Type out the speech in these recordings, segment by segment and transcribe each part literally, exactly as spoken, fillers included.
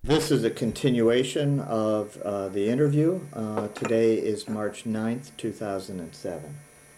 This is a continuation of uh, the interview. Uh, today is March ninth, two thousand seven.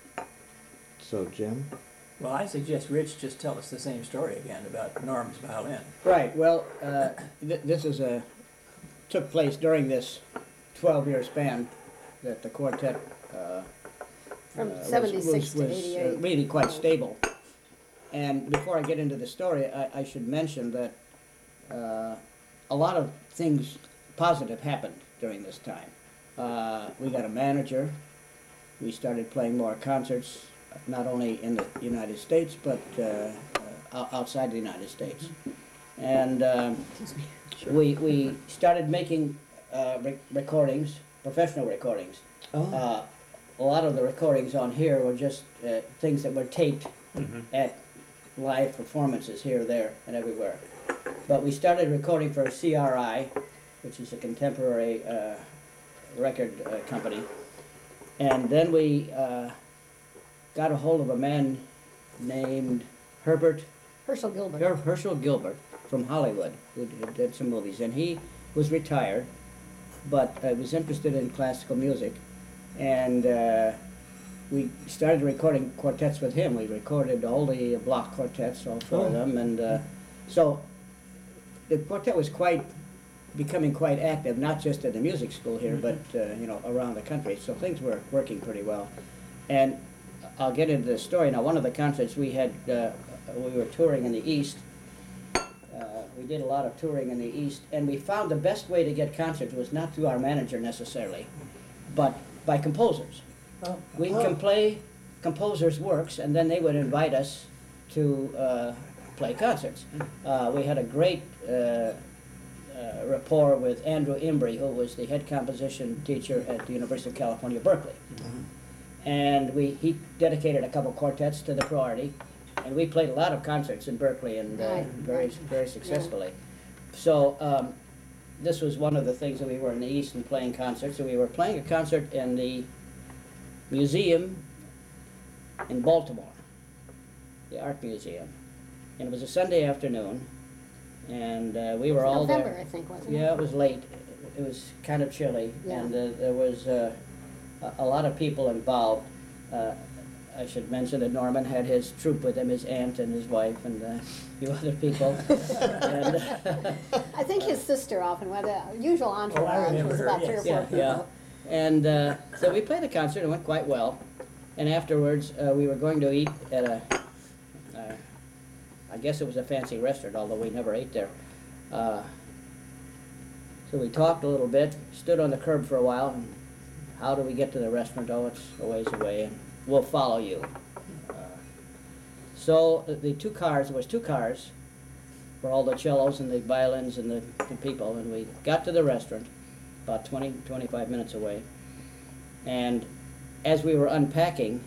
So, Jim? Well, I suggest Rich just tell us the same story again about Norm's violin. Right. Well, uh, th this is a took place during this twelve-year span that the quartet uh, From uh, seventy-six to was, was, eighty-eight. uh, really quite stable. And before I get into the story, I, I should mention that uh, a lot of things positive happened during this time. Uh, we got a manager. We started playing more concerts, not only in the United States, but uh, uh, outside the United States. And um, Sure. we, we started making uh, re recordings, professional recordings. Oh. Uh, a lot of the recordings on here were just uh, things that were taped Mm-hmm. at live performances here, there, and everywhere. But we started recording for C R I, which is a contemporary uh, record uh, company. And then we uh, got a hold of a man named Herbert Herschel Gilbert. Her- Herschel Gilbert from Hollywood, who did, did some movies, and he was retired, but uh, was interested in classical music, and uh, we started recording quartets with him. We recorded all the block quartets, all four of Oh. them, and uh, so the quartet was quite becoming quite active, not just at the music school here, but uh, you know, around the country. So things were working pretty well, and I'll get into the story now. One of the concerts we had, uh, we were touring in the East. Uh, we did a lot of touring in the East, and we found the best way to get concerts was not through our manager necessarily, but by composers. Oh. We can play composers' works, and then they would invite us to uh, play concerts. Uh, we had a great uh, uh, rapport with Andrew Embry, who was the head composition teacher at the University of California, Berkeley. And we, he dedicated a couple quartets to the priority, and we played a lot of concerts in Berkeley, and uh, Right. very, very successfully. So um, this was one of the things that we were in the East and playing concerts. So we were playing a concert in the museum in Baltimore, the Art Museum, and it was a Sunday afternoon, and uh, we were all November, there. I think, wasn't it? Yeah, it was late. It was kind of chilly, Yeah. and uh, there was uh, a, a lot of people involved. Uh, I should mention that Norman had his troupe with him, his aunt and his wife, and uh, a few other people. and, I think his sister often, well, the usual entourage remember was her, about three or yes. four yeah, people. yeah. And uh, so we played the concert, it went quite well. And afterwards, uh, we were going to eat at a, uh, I guess it was a fancy restaurant, although we never ate there. Uh, so we talked a little bit, stood on the curb for a while, and how do we get to the restaurant? Oh, it's a ways away, and we'll follow you. Uh, so the, the two cars, there was two cars for all the cellos and the violins and the, the people, and we got to the restaurant about twenty, twenty-five minutes away. And as we were unpacking,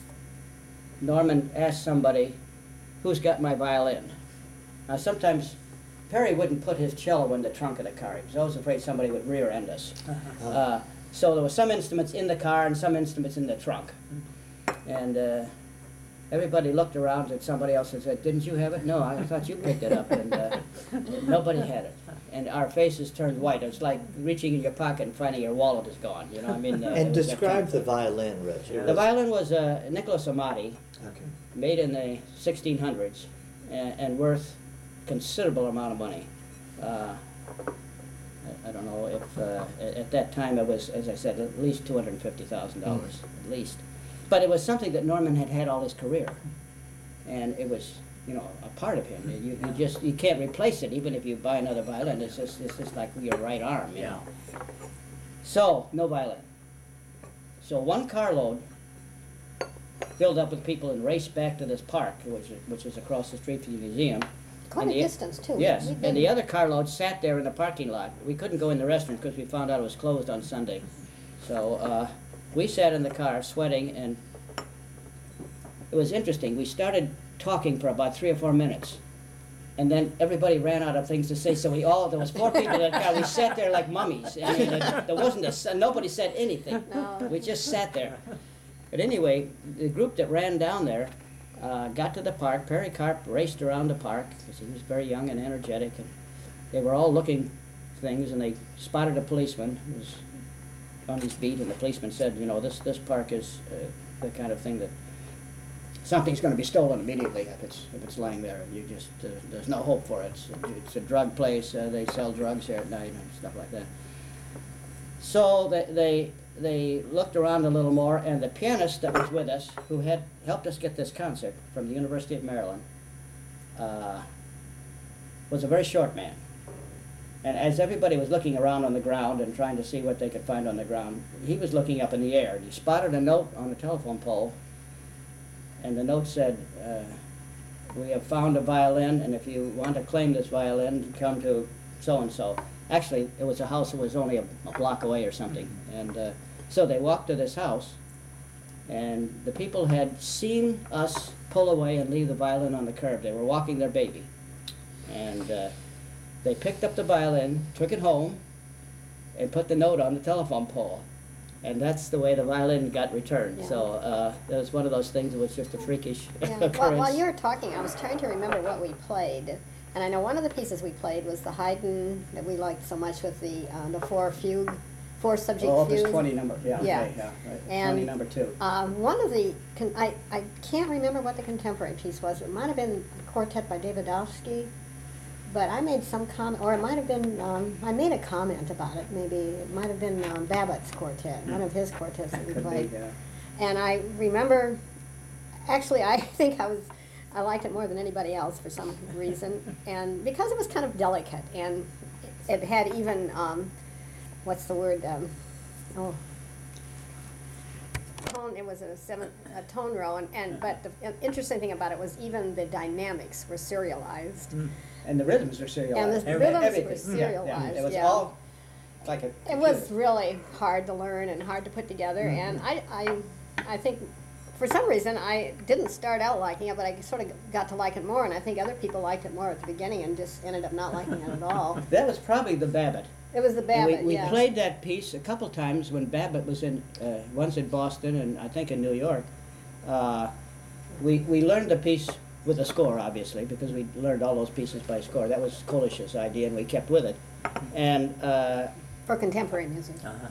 Norman asked somebody, who's got my violin? Now sometimes Perry wouldn't put his cello in the trunk of the car. He was always afraid somebody would rear end us. Uh, so there were some instruments in the car and some instruments in the trunk. And uh, everybody looked around at somebody else and said, didn't you have it? No, I thought you picked it up. And uh, nobody had it. And our faces turned white. It's like reaching in your pocket and finding your wallet is gone. You know, I mean. Uh, it And was that describe kind of the thing. violin, Rich. It The was- violin was uh, Nicholas Amati, Okay. made in the sixteen hundreds, and, and worth considerable amount of money. Uh, I, I don't know if uh, at, at that time it was, as I said, at least two hundred fifty thousand dollars, at least. But it was something that Norman had had all his career, and it was, you know, a part of him. You, you just you can't replace it, even if you buy another violin. It's just it's just like your right arm, you Yeah. know. So no violin. So one carload filled up with people and raced back to this park, which is, which is across the street from the museum. Quite And a the- distance, too. Yes, We've and been- the other carload sat there in the parking lot. We couldn't go in the restaurant because we found out it was closed on Sunday. So uh, we sat in the car sweating, and it was interesting. We started talking for about three or four minutes, and then everybody ran out of things to say. So we all, there was four people in the car. We sat there like mummies. I mean, there, there wasn't a, s- nobody said anything. No. We just sat there. But anyway, the group that ran down there uh, got to the park. Perry Carp raced around the park because he was very young and energetic, and they were all looking things, and they spotted a policeman who was on his beat, and the policeman said, you know, this, this park is uh, the kind of thing that something's going to be stolen immediately if it's, if it's lying there. You just, uh, there's no hope for it. It's, it's a drug place. Uh, they sell drugs here at night and stuff like that. So they, they, they looked around a little more, and the pianist that was with us, who had helped us get this concert from the University of Maryland, uh, was a very short man. And as everybody was looking around on the ground and trying to see what they could find on the ground, he was looking up in the air, and he spotted a note on the telephone pole, and the note said, uh, we have found a violin, and if you want to claim this violin, come to so-and-so. Actually, it was a house that was only a, a block away or something. And uh, so they walked to this house, and the people had seen us pull away and leave the violin on the curb. They were walking their baby. And uh, they picked up the violin, took it home, and put the note on the telephone pole. And that's the way the violin got returned. Yeah. So uh, it was one of those things that was just a freakish Yeah. occurrence. While, while you were talking, I was trying to remember what we played. And I know one of the pieces we played was the Haydn that we liked so much with the uh, the four fugue, four subject Oh, fugue. Opus twenty number, yeah, Yeah. okay, yeah, right. And, twenty number two. Um, one of the, con- I, I can't remember what the contemporary piece was. It might have been a quartet by Davidovsky, but I made some comment, or it might have been, um, I made a comment about it, maybe. It might have been um, Babbitt's quartet, one of his quartets that we Could be, played. yeah. And I remember, actually, I think I was, I liked it more than anybody else for some reason, and because it was kind of delicate, and it had even, um, what's the word, um, oh, tone, it was a seven, a tone row, and, and, but the interesting thing about it was even the dynamics were serialized. Mm. And the rhythms are serialized. And the Every- rhythms everything. were Yeah, yeah. serialized, It was yeah. all like a It computer. was really hard to learn and hard to put together, and I, I, I think, for some reason, I didn't start out liking it, but I sort of got to like it more, and I think other people liked it more at the beginning and just ended up not liking it at all. That was probably the Babbitt. It was the And Babbitt, we, we yeah. played that piece a couple times when Babbitt was in, uh, once in Boston and I think in New York. Uh, we, we learned the piece with a score, obviously, because we learned all those pieces by score. That was Kolish's idea, and we kept with it. And uh, For contemporary music. Uh-huh.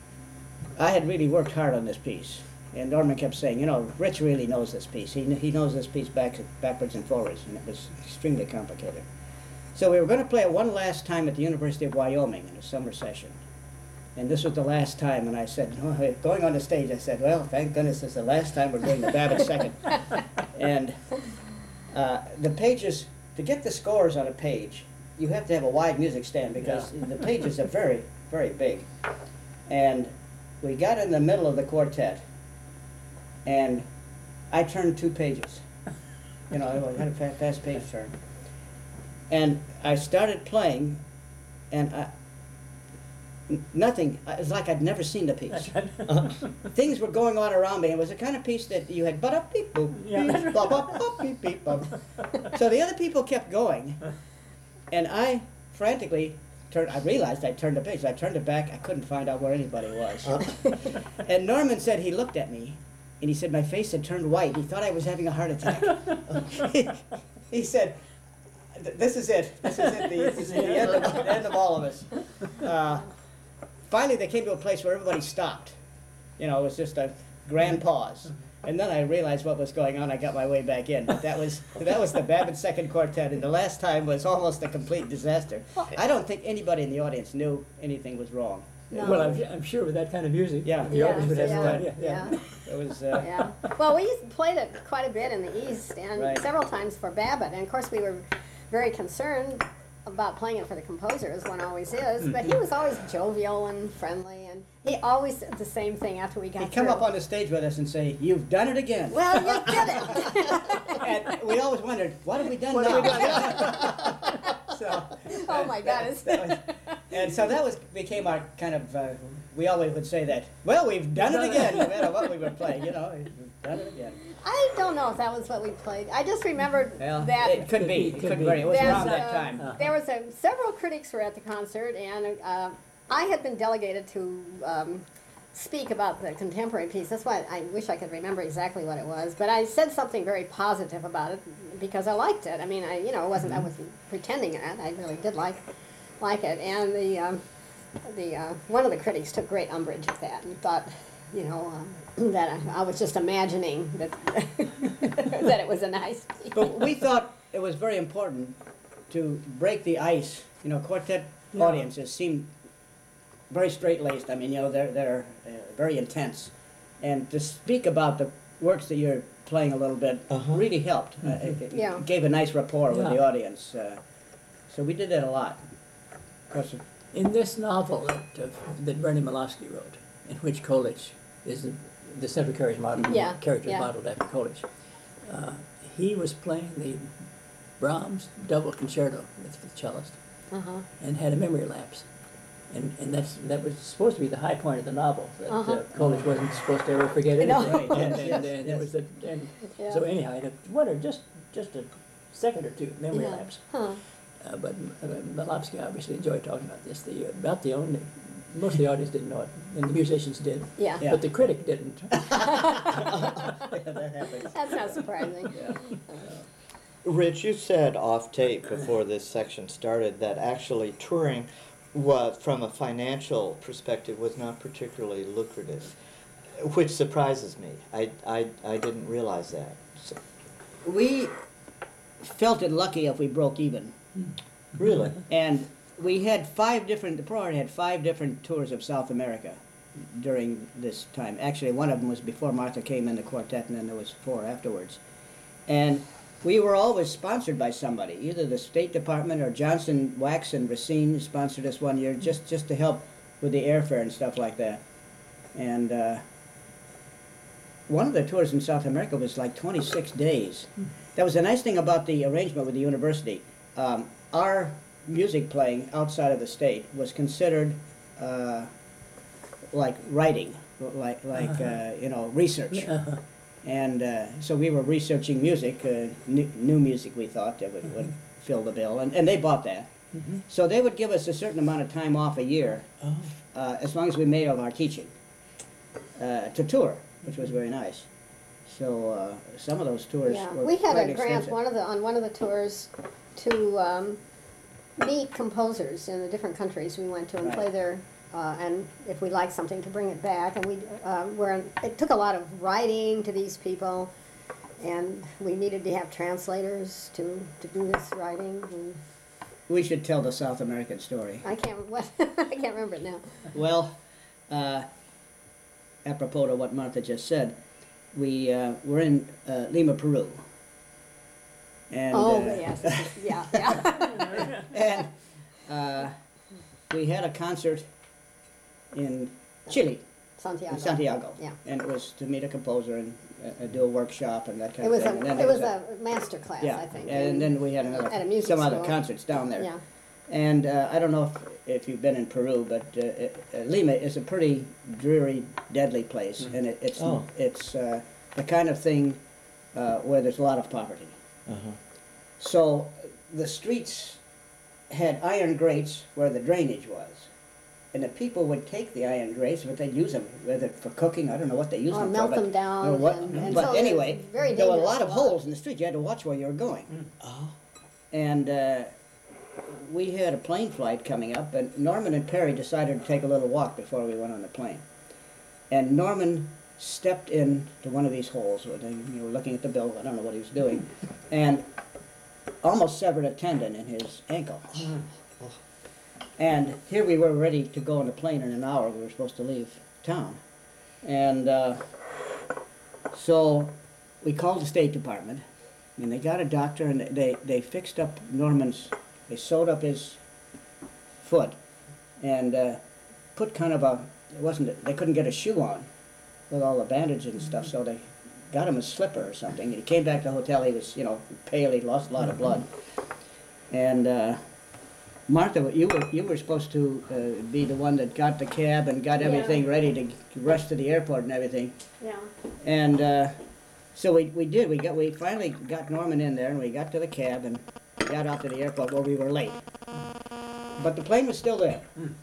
I had really worked hard on this piece. And Norman kept saying, you know, Rich really knows this piece. He, kn- he knows this piece back, backwards and forwards, and it was extremely complicated. So we were going to play it one last time at the University of Wyoming in a summer session. And this was the last time, and I said, oh, going on the stage, I said, well, thank goodness it's the last time we're doing the Babbitt second. And uh, the pages, to get the scores on a page, you have to have a wide music stand because Yeah. the pages are very, very big. And we got in the middle of the quartet, and I turned two pages. You know, I had a fa- fast page turn. And I started playing, and I, n- nothing, it was like I'd never seen the piece. Uh, things were going on around me. It was the kind of piece that you had but up beep boop, Yeah. beep, bop, bop, bop, beep, beep, bop. So the other people kept going, and I frantically turned, I realized I turned the page. I turned it back, I couldn't find out where anybody was. And Norman said he looked at me, and he said my face had turned white. He thought I was having a heart attack. he, he said, "Th- this is it. This is it. The, this is the end of, the end of all of us. Uh, finally, they came to a place where everybody stopped. You know, it was just a grand pause. And then I realized what was going on. I got my way back in. But that was that was the Babbitt Second Quartet, and the last time was almost a complete disaster. I don't think anybody in the audience knew anything was wrong. No. Well, I'm, I'm sure with that kind of music, Yeah. the audience would have no yeah, idea. yeah. It was. Uh, Yeah. Well, we used to played it quite a bit in the East and Right. several times for Babbitt. And of course, we were very concerned about playing it for the composer, as one always is. But he was always jovial and friendly, and he always said the same thing after we got He'd come through. up on the stage with us and say, "You've done it again." Well, you did it. And we always wondered, what have we done What now? have we done so, Oh, my God, it's- that was- and so that was became our kind of. Uh, we always would say that. Well, we've done it again, no matter what we were playing. You know, we've done it again. I don't know if that was what we played. I just remembered Well, that. it could be. It Could could be. be. It was There's, around that uh, time. Uh, There was a, several critics were at the concert, and uh, I had been delegated to um, speak about the contemporary piece. That's why I wish I could remember exactly what it was. But I said something very positive about it because I liked it. I mean, I you know, it wasn't I wasn't pretending it. I really did like it. like it. And the um, the uh, one of the critics took great umbrage at that and thought, you know, um, that I, I was just imagining that that it was a nice piece. But we thought it was very important to break the ice. You know, quartet Yeah. audiences seem very straight-laced. I mean, you know, they're, they're uh, very intense. And to speak about the works that you're playing a little bit Uh-huh. really helped. Uh, it, it Yeah. gave a nice rapport with Yeah. the audience. Uh, so we did that a lot. Of course, In this novel that, uh, that Bernie Malofsky wrote, in which Coleridge is the, the several characters modeled, Yeah, characters yeah. modeled after Coleridge, uh, he was playing the Brahms double concerto with the cellist Uh-huh. and had a memory lapse. And, and that's, that was supposed to be the high point of the novel, that Uh-huh. uh, Coleridge wasn't supposed to ever forget No. anything. Right, And, yes, and, yes, and it yes. was a, and Yeah. so anyhow, I wonder, just, just a second or two, memory Yeah. lapse. Huh. Uh, but uh, Malofsky obviously enjoyed talking about this. The, about the only, most of the audience didn't know it, and the musicians did, Yeah. Yeah. but the critic didn't. that happens. That's not surprising. Yeah. Rich, you said off tape before this section started that actually touring was, from a financial perspective, was not particularly lucrative, which surprises me. I, I, I didn't realize that. So, We felt it lucky if we broke even. really? And we had five different, the Pro Art had five different tours of South America during this time. Actually, one of them was before Martha came in the quartet, and then there was four afterwards. And we were always sponsored by somebody, either the State Department or Johnson Wax and Racine sponsored us one year just, just to help with the airfare and stuff like that. And uh, one of the tours in South America was like twenty-six days. That was the nice thing about the arrangement with the university. Um, our music playing outside of the state was considered uh, like writing, like, like uh, you know, research. Uh-huh. And uh, so we were researching music, uh, new, new music we thought that would, would fill the bill, and, and they bought that. Mhm. So they would give us a certain amount of time off a year, Oh. uh, as long as we made of our teaching, uh, to tour, which was very nice. So uh, some of those tours Yeah, were we had quite a grant extensive. one of the on one of the tours to um, meet composers in the different countries we went to and Right. play their. Uh, and if we liked something, to bring it back, and we uh, were. It took a lot of writing to these people, and we needed to have translators to, to do this writing. And We should tell the South American story. I can't what I can't remember it now. Well, uh, apropos to what Martha just said, we uh, were in uh, Lima, Peru. And, oh uh, yes, this is- yeah, yeah. and uh, we had a concert in Chile, Santiago. in Santiago. Yeah. And it was to meet a composer and uh, do a workshop and that kind It of was thing. And a then it there was a master class, yeah, I think. and then we had another, at a music some other school. concerts down there. Yeah. And uh, I don't know if, if you've been in Peru, but uh, uh, Lima is a pretty dreary, deadly place, and it, it's Oh. it's uh, the kind of thing uh, where there's a lot of poverty. Uh-huh. So the streets had iron grates where the drainage was, and the people would take the iron grates, but they'd use them whether for cooking. I don't know what they used Or them melt for, but, them down or what. and- and but so it's anyway, very there were a dangerous lot to of walk. holes in the street. You had to watch where you were going. Oh. And uh, we had a plane flight coming up, and Norman and Perry decided to take a little walk before we went on the plane. And Norman stepped in to one of these holes. Where they, you were looking at the bill. I don't know what he was doing, and almost severed a tendon in his ankle. And here we were ready to go on the plane in an hour. We were supposed to leave town. And uh, so we called the State Department, and they got a doctor, and they, they fixed up Norman's, they sewed up his foot, and uh, put kind of a, it wasn't, they couldn't get a shoe on with all the bandages and stuff, so they got him a slipper or something. And he came back to the hotel, he was, you know, pale, he lost a lot of blood. And uh, Martha, you were you were supposed to uh, be the one that got the cab and got Yeah. everything ready to rush to the airport and everything. Yeah. And uh, so we, we did. We got we finally got Norman in there, and we got to the cab and got out to the airport where we were late. But the plane was still there.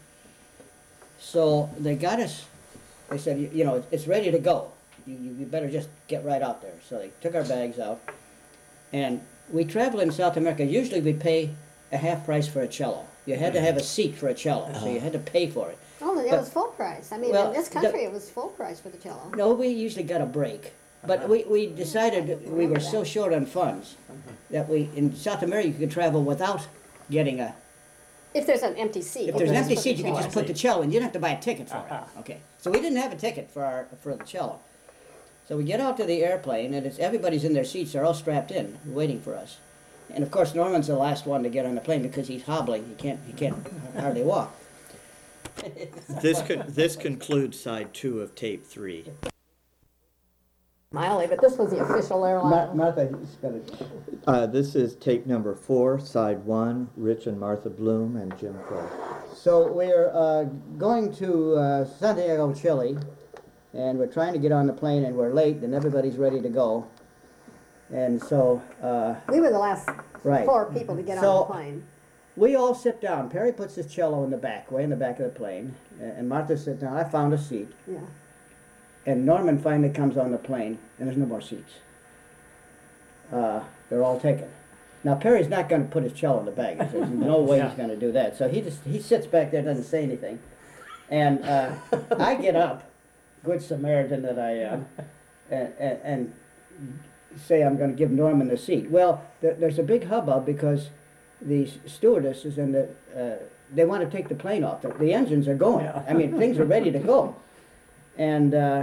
So they got us. They said, you, you know, it's ready to go. You, you you better just get right out there. So they took our bags out, and we travel in South America. Usually we pay a half price for a cello. You had to have a seat for a cello, so you had to pay for it. Oh, it But- was full price. I mean, Well, in this the- country, it was full price for the cello. No, we usually got a break. But we, we decided we were so short on funds that we, in South America, you could travel without getting a, If there's an empty seat. if there's an you empty just put seat, the you could cello. just put the cello in. You didn't have to buy a ticket for Uh-huh. it. Okay. So we didn't have a ticket for our, for the cello. So we get out to the airplane and it's, everybody's in their seats, they're all strapped in, waiting for us. And of course, Norman's the last one to get on the plane because he's hobbling, he can't, he can't hardly walk. This could, this concludes side two of tape three. Miley, but this was the official airline. Mar- Martha's got it. Uh, this is tape number four, side one, Rich and Martha Bloom and Jim Crow. So we're uh, going to uh, Santiago, Chile, and we're trying to get on the plane and we're late and everybody's ready to go. And so, uh, We were the last Right. four people to get on So- the plane. we all sit down. Perry puts his cello in the back, way in the back of the plane, a- and Martha sits down. I found a seat. Yeah. And Norman finally comes on the plane, and there's no more seats. Uh, they're all taken. Now Perry's not going to put his cello in the baggage. There's no way he's going to do that. So he just he sits back there, doesn't say anything, and uh, I get up, good Samaritan that I am, and, and, and say I'm going to give Norman the seat. Well, th- there's a big hubbub because the stewardesses and the uh, they want to take the plane off. The, the engines are going. I mean, things are ready to go. And uh,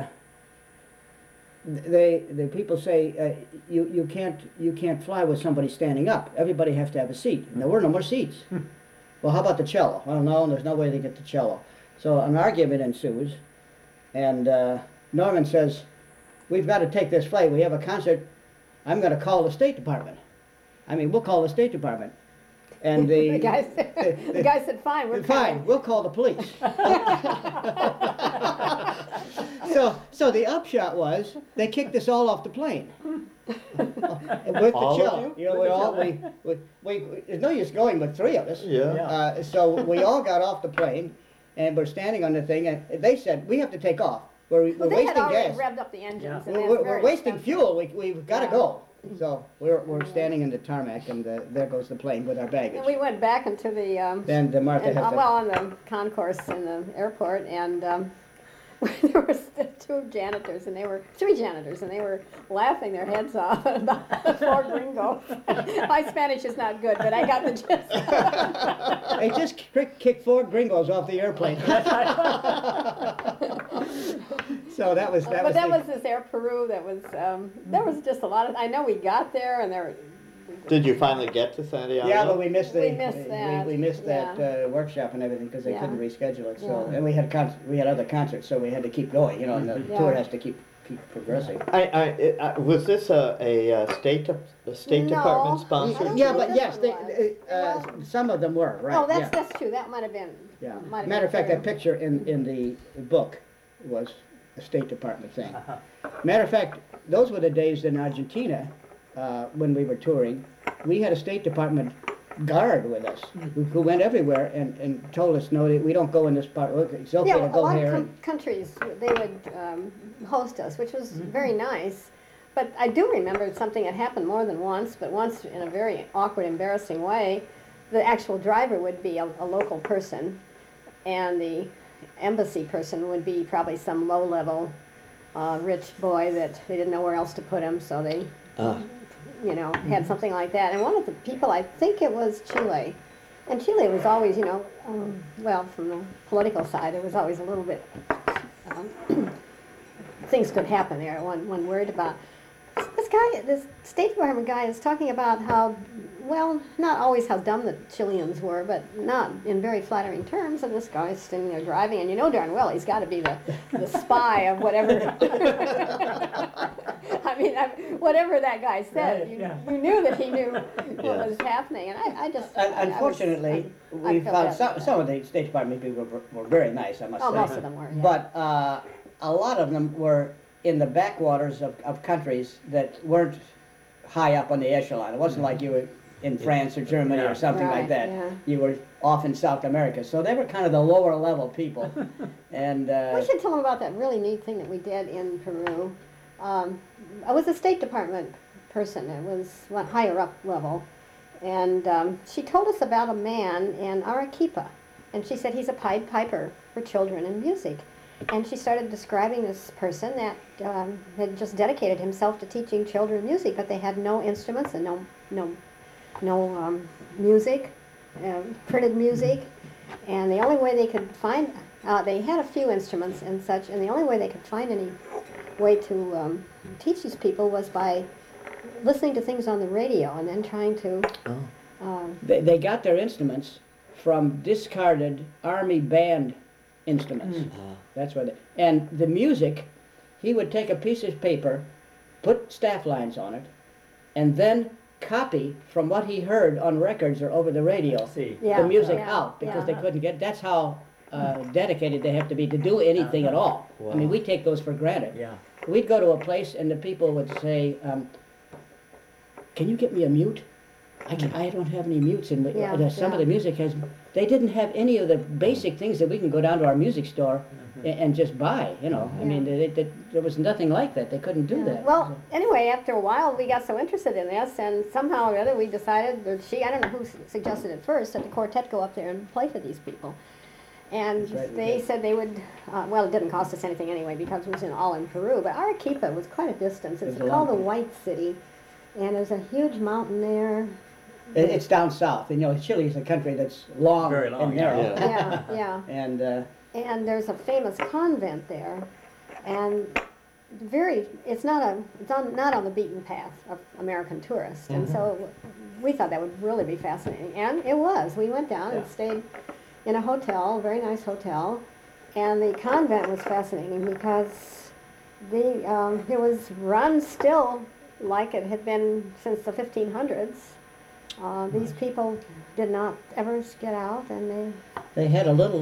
they, the people say, uh, you, you, can't, you can't fly with somebody standing up. Everybody has to have a seat. And there were no more seats. Well, how about the cello? Well, no, there's no way to get the cello. So an argument ensues, and uh, Norman says, we've got to take this flight. We have a concert. I'm going to call the State Department. I mean, we'll call the State Department. And the, The guy said, the- the guy said, fine, we're fine, coming. we'll call the police. so, so the upshot was they kicked us all off the plane. With the All of cello. you? You know, we all we, we, we, we there's no use going with three of us. Yeah. Uh, so we all got off the plane, and we're standing on the thing, and they said we have to take off. We're, we're Well, they had wasting already gas. revved up the engines. Yeah. and We're, that's we're, very we're wasting expensive. fuel. We, we've got to Yeah. go. So we're, we're standing in the tarmac, and uh, there goes the plane with our baggage. And we went back into the, um, Then the Martha and, had uh, to. well, on the concourse in the airport, and um, there was the two janitors, and they were, three janitors, and they were laughing their heads off about four gringos. My Spanish is not good, but I got the gist. They just kick, kicked four gringos off the airplane. So that was that But was. that the- was this Air Peru that was, um, there was just a lot of, I know we got there, and there, Did you finally get to Santiago? Yeah, but we missed the We missed that, we, we missed that yeah. uh, workshop and everything because they Yeah. couldn't reschedule it. So Yeah. and we had con- we had other concerts, so we had to keep going. You know, and the Yeah. tour has to keep keep progressing. I, I, it- I, was this a, a uh, State, de- a State No, Department I sponsored? don't Yeah, think but this yes, they, one they, uh, was. some of them were right. oh, that's, yeah. that's true, that might have been, Yeah. might have Matter of been fact, that true. picture in, in the book was a State Department thing. Uh-huh. Matter of fact, those were the days in Argentina uh, when we were touring. We had a State Department guard with us who, who went everywhere and, and told us, no, we don't go in this part. Look, it's okay Yeah, to a go lot here. of and- com- countries, they would um, host us, which was very nice. But I do remember something that happened more than once, but once in a very awkward, embarrassing way. The actual driver would be a, a local person, and the embassy person would be probably some low-level uh, rich boy that they didn't know where else to put him, so they, Ah. you know, had something like that. And one of the people, I think it was Chile, and Chile was always, you know, um, well, from the political side, it was always a little bit, um, things could happen there, one, one worried about. This guy, this State Department guy is talking about how, well, not always how dumb the Chileans were, but not in very flattering terms, and this guy's sitting there driving, and you know darn well he's got to be the, the spy of whatever. I mean, I, whatever that guy said, Right, you, yeah. you knew that he knew what Yeah. was happening, and I, I just. I- I Un- was- Unfortunately, I- I we felt found bad some, about some that. of the State Department people were, were very nice, I must Oh, say. most of them were, yeah. But uh, a lot of them were in the backwaters of, of countries that weren't high up on the echelon. It wasn't like you were in France or Germany Yeah. or something like Right, that. yeah. You were off in South America. So they were kind of the lower level people. And uh, We should tell them about that really neat thing that we did in Peru. Um, I was a State Department person. It was one higher up level, And um, she told us about a man in Arequipa. And she said he's a Pied Piper for children and music. And she started describing this person that um, had just dedicated himself to teaching children music, but they had no instruments and no no no um, music, uh, printed music. And the only way they could find, uh, they had a few instruments and such, and the only way they could find any way to um, teach these people was by listening to things on the radio and then trying to. Oh. Um, They, they got their instruments from discarded army band instruments. Ah. That's where they, and the music, he would take a piece of paper, put staff lines on it, and then copy from what he heard on records or over the radio See. yeah, the music yeah, out because yeah. they couldn't get. That's how uh, dedicated they have to be to do anything at all. I mean, Wow. we take those for granted. Yeah. We'd go to a place and the people would say, um, "Can you get me a mute? I, can, I don't have any mutes." And Yeah, uh, some of the yeah. music has. They didn't have any of the basic things that we can go down to our music store a- and, just buy. You know, I mean, they, they, there was nothing like that. They couldn't do Yeah. that. Well, anyway, after a while, we got so interested in this, and somehow or other, we decided, or she, I don't know who s- suggested it first, that the quartet go up there and play for these people. And That's right, we they did. said they would, uh, well, it didn't cost us anything anyway because it was in, all in Peru, but Arequipa was quite a distance. It's It was a called the long White City, and there's a huge mountain there. It, it's down south. And, you know, Chile is a country that's long, Very long, and narrow. yeah. Yeah, yeah. And uh, And there's a famous convent there, and very, it's not a, it's on, not on the beaten path of American tourists, and so we thought that would really be fascinating, and it was. We went down and Yeah. stayed in a hotel, a very nice hotel, and the convent was fascinating because the, um, it was run still like it had been since the fifteen hundreds. Uh, these people did not ever get out, and they they had a little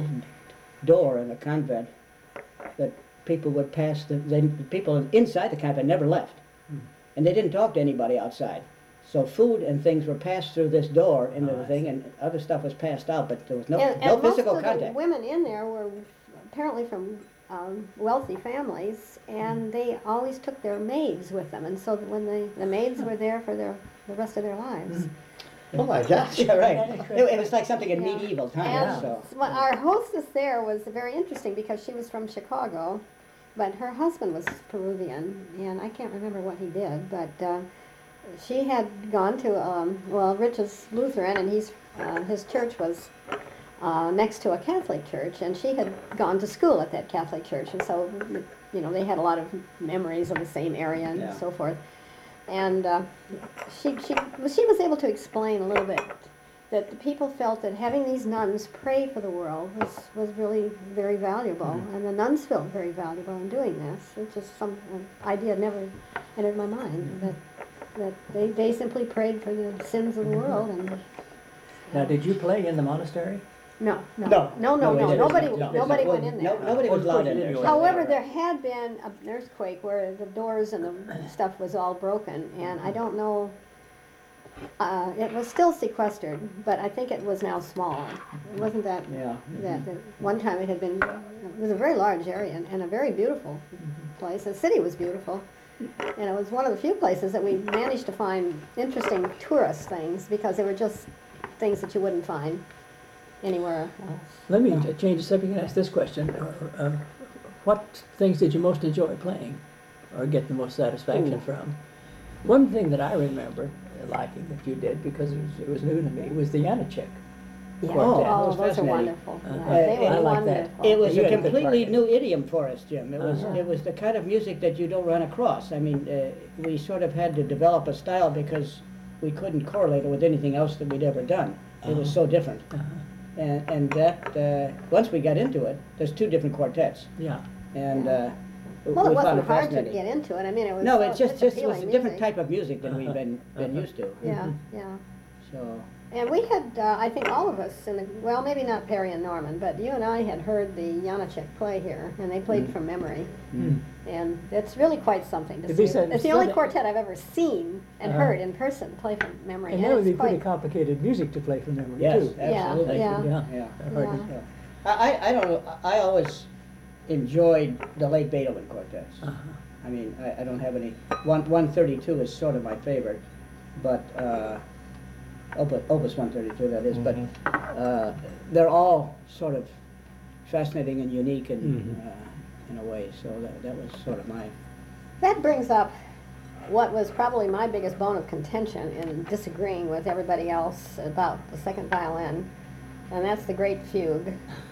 door in the convent that people would pass. The, they, the people inside the convent never left, and they didn't talk to anybody outside. So food and things were passed through this door into Oh, the I thing, and other stuff was passed out, but there was no and, no and physical most of contact. the women in there were apparently from um, wealthy families, and they always took their maids with them, and so that when they, the maids were there for their the rest of their lives. Oh my gosh. Yeah, right. It, it was like something in Yeah. medieval And times. So well, our hostess there was very interesting because she was from Chicago, but her husband was Peruvian, and I can't remember what he did, but uh, she had gone to, um, well, Rich is Lutheran, and he's, uh, his church was uh, next to a Catholic church, and she had gone to school at that Catholic church, and so, you know, they had a lot of memories of the same area and Yeah. so forth. And uh, she, she, well, she was able to explain a little bit that the people felt that having these nuns pray for the world was, was really very valuable, Mm-hmm. and the nuns felt very valuable in doing this, which is some an idea never entered my mind, that, that they, they simply prayed for the sins of Mm-hmm. the world, and Now, did you play in the monastery? no, no, No. no, no, No, no, we nobody, didn't. No, nobody no, went in there. no, nobody was Of course allowed in you there. didn't so- go in However, there had been an earthquake where the doors and the stuff was all broken, and I don't know, uh, it was still sequestered, but I think it was now small. It wasn't that, Yeah. that, that one time it had been, it was a very large area and, and a very beautiful place. The city was beautiful, and it was one of the few places that we managed to find interesting tourist things, because they were just things that you wouldn't find anywhere else. Let me ch- change the subject and ask this question. Uh, uh, what things did you most enjoy playing or get the most satisfaction Ooh. from? One thing that I remember liking that you did, because it was, it was new to me, was the Janacek. Yeah, Quartet. oh, It was those are fascinating. wonderful. Uh, Yeah, they uh, were I like that. wonderful. It was You a had a good completely part. new idiom for us, Jim. It was Uh-huh. it was the kind of music that you don't run across. I mean, uh, we sort of had to develop a style because we couldn't correlate it with anything else that we'd ever done. It was so different. Uh-huh. And, and that, uh, once we got into it, there's two different quartets. Yeah. And uh, we Well, it we found wasn't it hard to fascinating. get into it. I mean, it was No, so- it's just, such just it was a appealing different music. type of music than we've been, been Uh-huh. used to. Yeah, yeah. So, And we had, uh, I think all of us, in the, well, maybe not Perry and Norman, but you and I had heard the Janacek play here, and they played Mm. from memory. Mm. And it's really quite something to If see. he said- It's the only said- quartet I've ever seen and Uh-huh. heard in person play from memory. And that would it's be pretty quite- complicated music to play from memory, yes, too. absolutely. Yeah. Yeah. Yeah. I've heard Yeah. it. Yeah. I, I- I don't know, I always enjoyed the late Beethoven quartets. Uh-huh. I mean, I, I don't have any, one, one thirty-two is sort of my favorite, but, uh, Opus, Opus one thirty-two, that is, Mhm. but uh, they're all sort of fascinating and unique in, Mhm. uh, in a way, so that, that was sort of my, That brings up what was probably my biggest bone of contention in disagreeing with everybody else about the second violin, and that's the Great Fugue.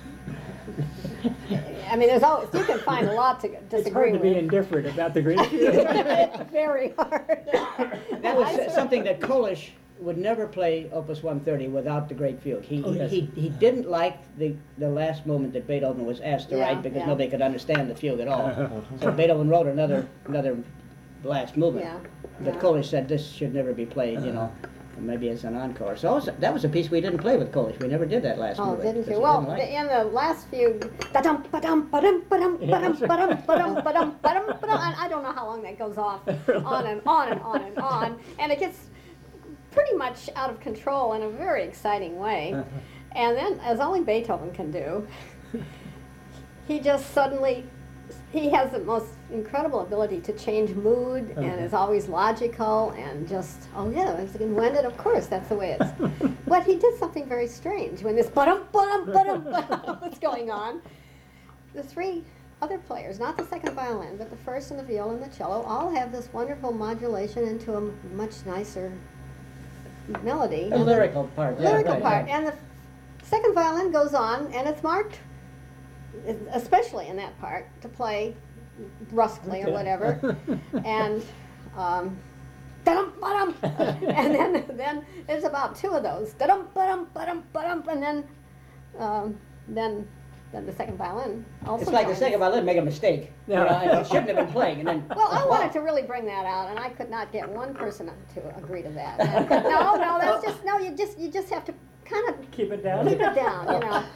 I mean, there's always, you can find a lot to disagree It's hard to be with. indifferent about the great It's very hard. that was uh, something that Kolisch would never play Opus one thirty without the Great Fugue. He, Oh, yes. he, he didn't like the, the last movement that Beethoven was asked to Yeah, write because yeah. nobody could understand the fugue at all. So Beethoven wrote another, another last movement. Yeah, But yeah. Kolisch said this should never be played, you know, maybe as an encore. So also, that was a piece we didn't play with Kolisch. We never did that last Oh, movement. didn't because you? he Well, didn't like it. in the last fugue, ba-dum, ba-dum, ba-dum, ba-dum, ba-dum, ba-dum, ba-dum, ba-dum, ba-dum, ba-dum, and I don't know how long that goes off, on and on and on and on, and it gets pretty much out of control in a very exciting way. And then, as only Beethoven can do, he just suddenly, he has the most incredible ability to change mood and is always logical and just, oh yeah, it's invented, of course, that's the way it's. But he did something very strange when this ba-dum, ba-dum, ba-dum, ba-dum was going on. The three other players, not the second violin, but the first and the viola and the cello, all have this wonderful modulation into a much nicer melody. The And lyrical part. yeah, lyrical right, part. yeah. And the second violin goes on, and it's marked, especially in that part, to play brusquely or Okay. whatever. And um, da-dum, ba-dum. And then then there's about two of those. Da-dum, ba-dum, ba-dum, ba-dum, and then um, then then the second violin also. It's like the joins. second violin make a mistake. You know, and it shouldn't have been playing, and then. Well, I wanted to really bring that out, and I could not get one person to agree to that. No, no, that's just no. You just you just have to kind of Keep it down. keep it down, you know.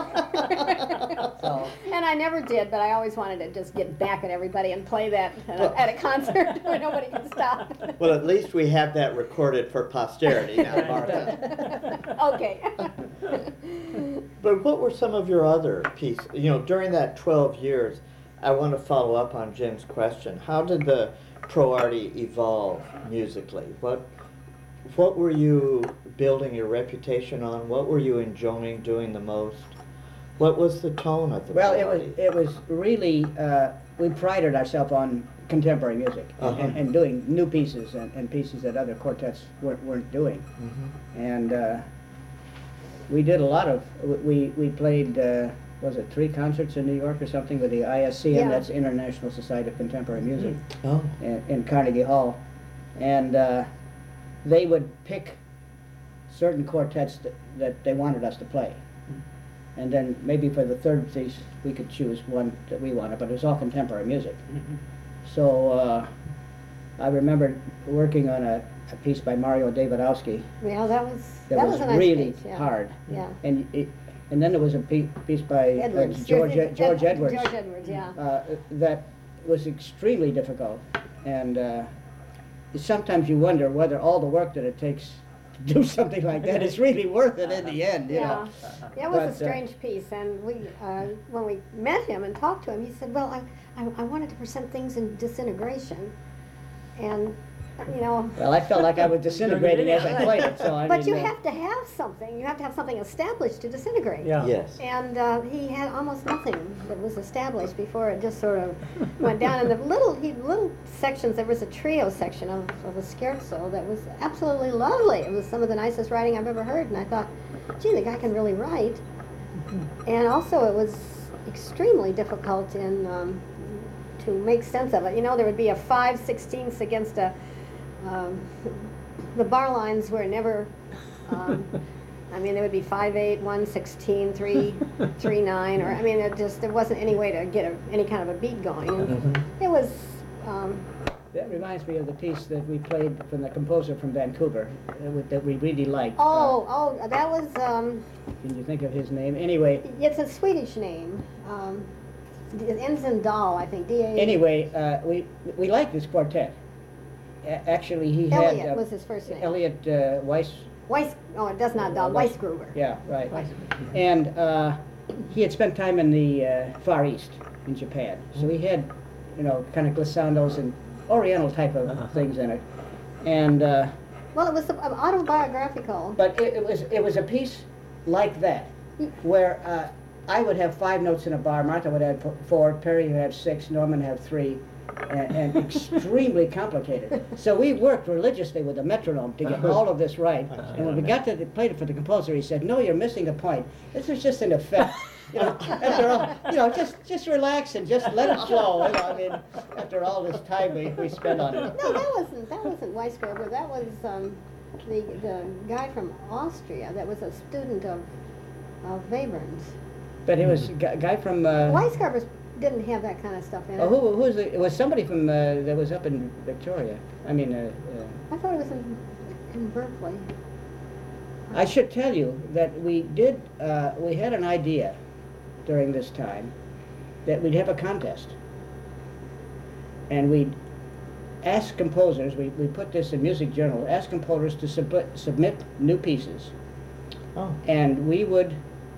So, And I never did, but I always wanted to just get back at everybody and play that at a, at a concert where nobody can stop. Well, at least we have that recorded for posterity now, Martha. Okay. But what were some of your other pieces? You know, during that twelve years, I want to follow up on Jim's question. How did the Pro Arty evolve musically? What what were you building your reputation on? What were you enjoying doing the most? What was the tone of the well, Pro it was Arty? it was really uh, we prided ourselves on contemporary music Uh-huh. and, and doing new pieces and, and pieces that other quartets weren't, weren't doing. Mhm. And uh, we did a lot of, we, we played, uh, was it three concerts in New York or something with the I S C M, Yeah. that's International Society of Contemporary Music, Oh, in, in Carnegie Hall. And uh, they would pick certain quartets that, that they wanted us to play. And then maybe for the third piece, we could choose one that we wanted, but it was all contemporary music. So uh, I remember working on a, a piece by Mario Davidowski Yeah, that was that, that was, was a nice really piece, yeah. hard. Yeah. And it, and then there was a pe- piece by uh, Edwards. George, Ed- George Ed- Edwards George Edwards, yeah. uh, that was extremely difficult. And uh, sometimes you wonder whether all the work that it takes to do something like that is really worth it in the end, you Yeah, know. yeah, it was But, a uh, strange piece, and we, uh, when we met him and talked to him, he said, "Well, I, I, I wanted to present things in disintegration," and you know. Well, I felt like I was disintegrating as I played it, so I But mean, you uh, have to have something. You have to have something established to disintegrate. Yeah. yes. And uh, he had almost nothing that was established before it just sort of went down. And the little he, little sections, there was a trio section of, of a scherzo that was absolutely lovely. It was some of the nicest writing I've ever heard. And I thought, gee, the guy can really write. And also it was extremely difficult in um, to make sense of it. You know, there would be a five sixteenths against a, um, the bar lines were never, um, I mean, there would be five eight, one sixteen, three, three nine, or I mean, it just there wasn't any way to get a, any kind of a beat going. And it was, um, that reminds me of the piece that we played from the composer from Vancouver uh, with- that we really liked. oh, oh, that was, um, Uh, can you think of his name? Anyway, it's a Swedish name. Um, it ends in Dahl, I think. D A. anyway, uh, we we liked this quartet. A- actually, he Elliot had uh, was his first name. Elliot uh, Weiss. Weiss. Oh, it does not Dahl. Weiss- Weissgruber. Yeah, right. Weiss. And uh, he had spent time in the uh, Far East, in Japan. So he had, you know, kind of glissandos and Oriental type of Uh-huh. things in it. And uh, Well, it was um, autobiographical. But it, it was it was a piece like that, where uh, I would have five notes in a bar, Martha would have four, Perry would have six, Norman have three, and, and extremely complicated. So we worked religiously with the metronome to get all of this right. And when we got to the, played it for the composer, he said, "No, you're missing the point. This was just an effect. You know, after all, you know, just just relax and just let it flow. You know, I mean, after all this time we, we spent on it." No, that wasn't that wasn't Weisgerber. That was um, the the guy from Austria. That was a student of of Webern's. But it was a gu- guy from. Uh, Weisgerber didn't have that kind of stuff in it. oh, who, who was it? It was somebody from uh, that was up in Victoria. I mean, uh, uh, I thought it was in in Berkeley. I should tell you that we did. Uh, we had an idea during this time that we'd have a contest, and we'd ask composers. We we put this in Music Journal. Ask composers to submit submit new pieces, Oh. and we would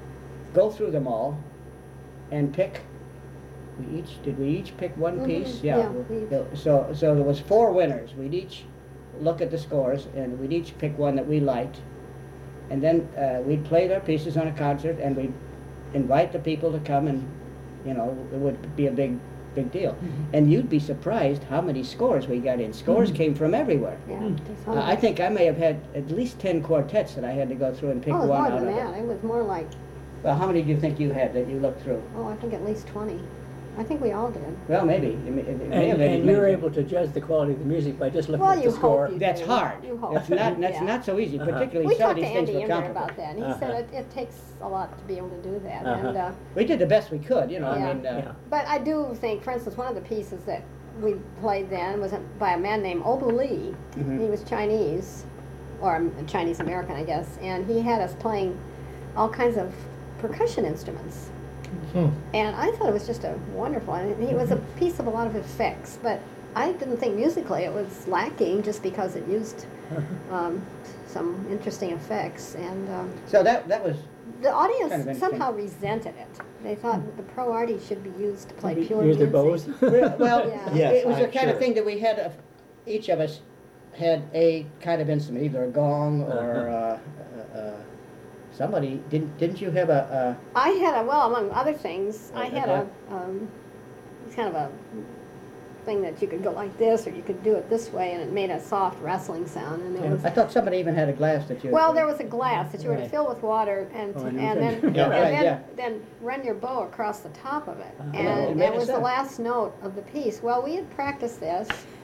go through them all and pick. We each did we each pick one Mhm, piece? yeah, we- we each- so- So so there was four winners. We'd each look at the scores and we'd each pick one that we liked, and then uh, we'd play their pieces on a concert and we'd invite the people to come, and you know it would be a big big deal. Mm-hmm. And you'd be surprised how many scores we got in. Scores came from everywhere. Yeah, Hmm. there's Uh, I hundreds. think I may have had at least ten quartets that I had to go through and pick Oh, it was one more out than of that. it. It was more like, Well, how many do you think you had that you looked through? oh, I think at least twenty. I think we all did. Well, maybe. It may, it may have And, been and you were many. able to judge the quality of the music by just looking Well, at the you score. hope you That's do. hard. You hope. That's not. That's Yeah. not so easy. Uh-huh. Particularly We some of talked to these things Andy were Imler complicated. about that, and he said it, it takes a lot to be able to do that. Uh-huh. And uh, We did the best we could. You know. Yeah. I mean. Uh, Yeah. but I do think, for instance, one of the pieces that we played then was by a man named Obu Lee. Mhm. He was Chinese, or um, Chinese American, I guess, and he had us playing all kinds of percussion instruments. Hmm. And I thought it was just a wonderful, and it was a piece of a lot of effects, but I didn't think musically it was lacking just because it used um, some interesting effects. And um, So that that was. the audience Kind of interesting. somehow resented it. They thought that the pro arty should be used to play pure Use their music. bows. Well, well, Yeah. Yes, it was the I'm kind of sure. thing that we had. A, each of us had a kind of instrument, either a gong or uh, uh, uh, somebody. Didn't didn't you have a? I had a, well, among other things, I Uh, had a, um, it's kind of a thing that you could go like this, or you could do it this way, and it made a soft rustling sound, and it Yeah. was, Uh, I thought somebody even had a glass that you. well, there was a glass that you were to Right. fill with water and, Oh, to- I knew and that. then, Yeah, and right, then, yeah. then run your bow across the top of it. Uh-huh. It And made that a was the sound. last note of the piece. Well, we had practiced this,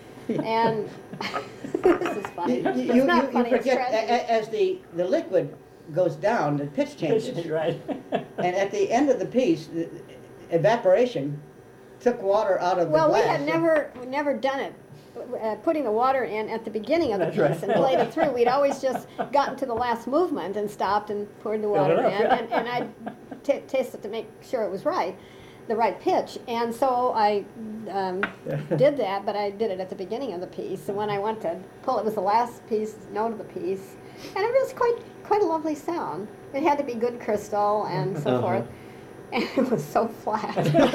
and this is funny. You, It's you, not you, funny, you it's forget tragic. a, a- as the the liquid goes down, the pitch changes, Right. and at the end of the piece, the evaporation took water out of Well, the we glass. had never, we never done it, uh, putting the water in at the beginning of the That's piece right. and played it through. We'd always just gotten to the last movement and stopped and poured the water it in, up, yeah. and, and I'd t- taste it to make sure it was right, the right pitch. And so I um, did that, but I did it at the beginning of the piece. And when I went to pull, it was the last piece, note of the piece, and it was quite, quite a lovely sound. It had to be good crystal and so Uh-huh. forth. And it was so flat.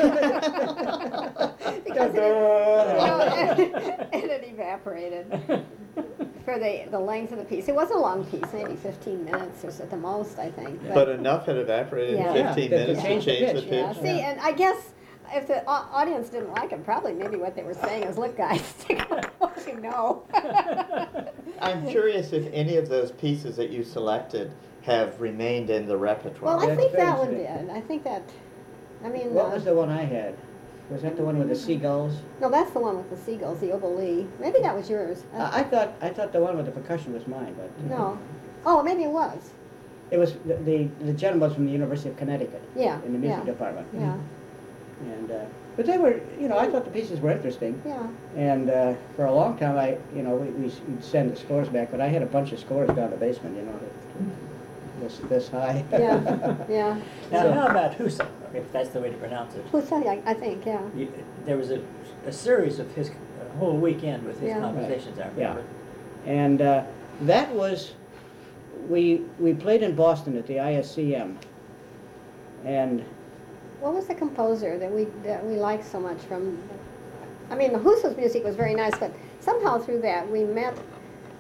Because it, you know, it had evaporated for the, the length of the piece. It wasn't a long piece, maybe fifteen minutes or so at the most, I think. But enough had evaporated Yeah. in Yeah, fifteen that to minutes to change the change the pitch. pitch. Yeah, see, and I guess if the au- audience didn't like it, probably maybe what they were saying is, look, guys, what you know. I'm curious if any of those pieces that you selected have remained in the repertoire. Well, I That's think very that one interesting. did. I think that, I mean, What uh, was the one I had? Was that the one with the seagulls? no, that's the one with the seagulls, the Obo Lee. Maybe that was yours. Uh, I I thought I thought the one with the percussion was mine, but No. Oh, maybe it was. it was the the, the gentleman was from the University of Connecticut Yeah, in the music yeah, department, yeah, and uh, but they were you know I thought the pieces were interesting, yeah. and uh, for a long time I you know we we would send the scores back, but I had a bunch of scores down the basement, you know, that, this this high. Yeah, yeah. Now, So- how about Husa, if that's the way to pronounce it? Who's that? I, I think, yeah. You, there was a, a series of his, a whole weekend with his Yeah. compositions, I Yeah. remember. And uh, that was, we we played in Boston at the I S C M, and What was the composer that we that we liked so much from? I mean, the Husa's music was very nice, but somehow through that we met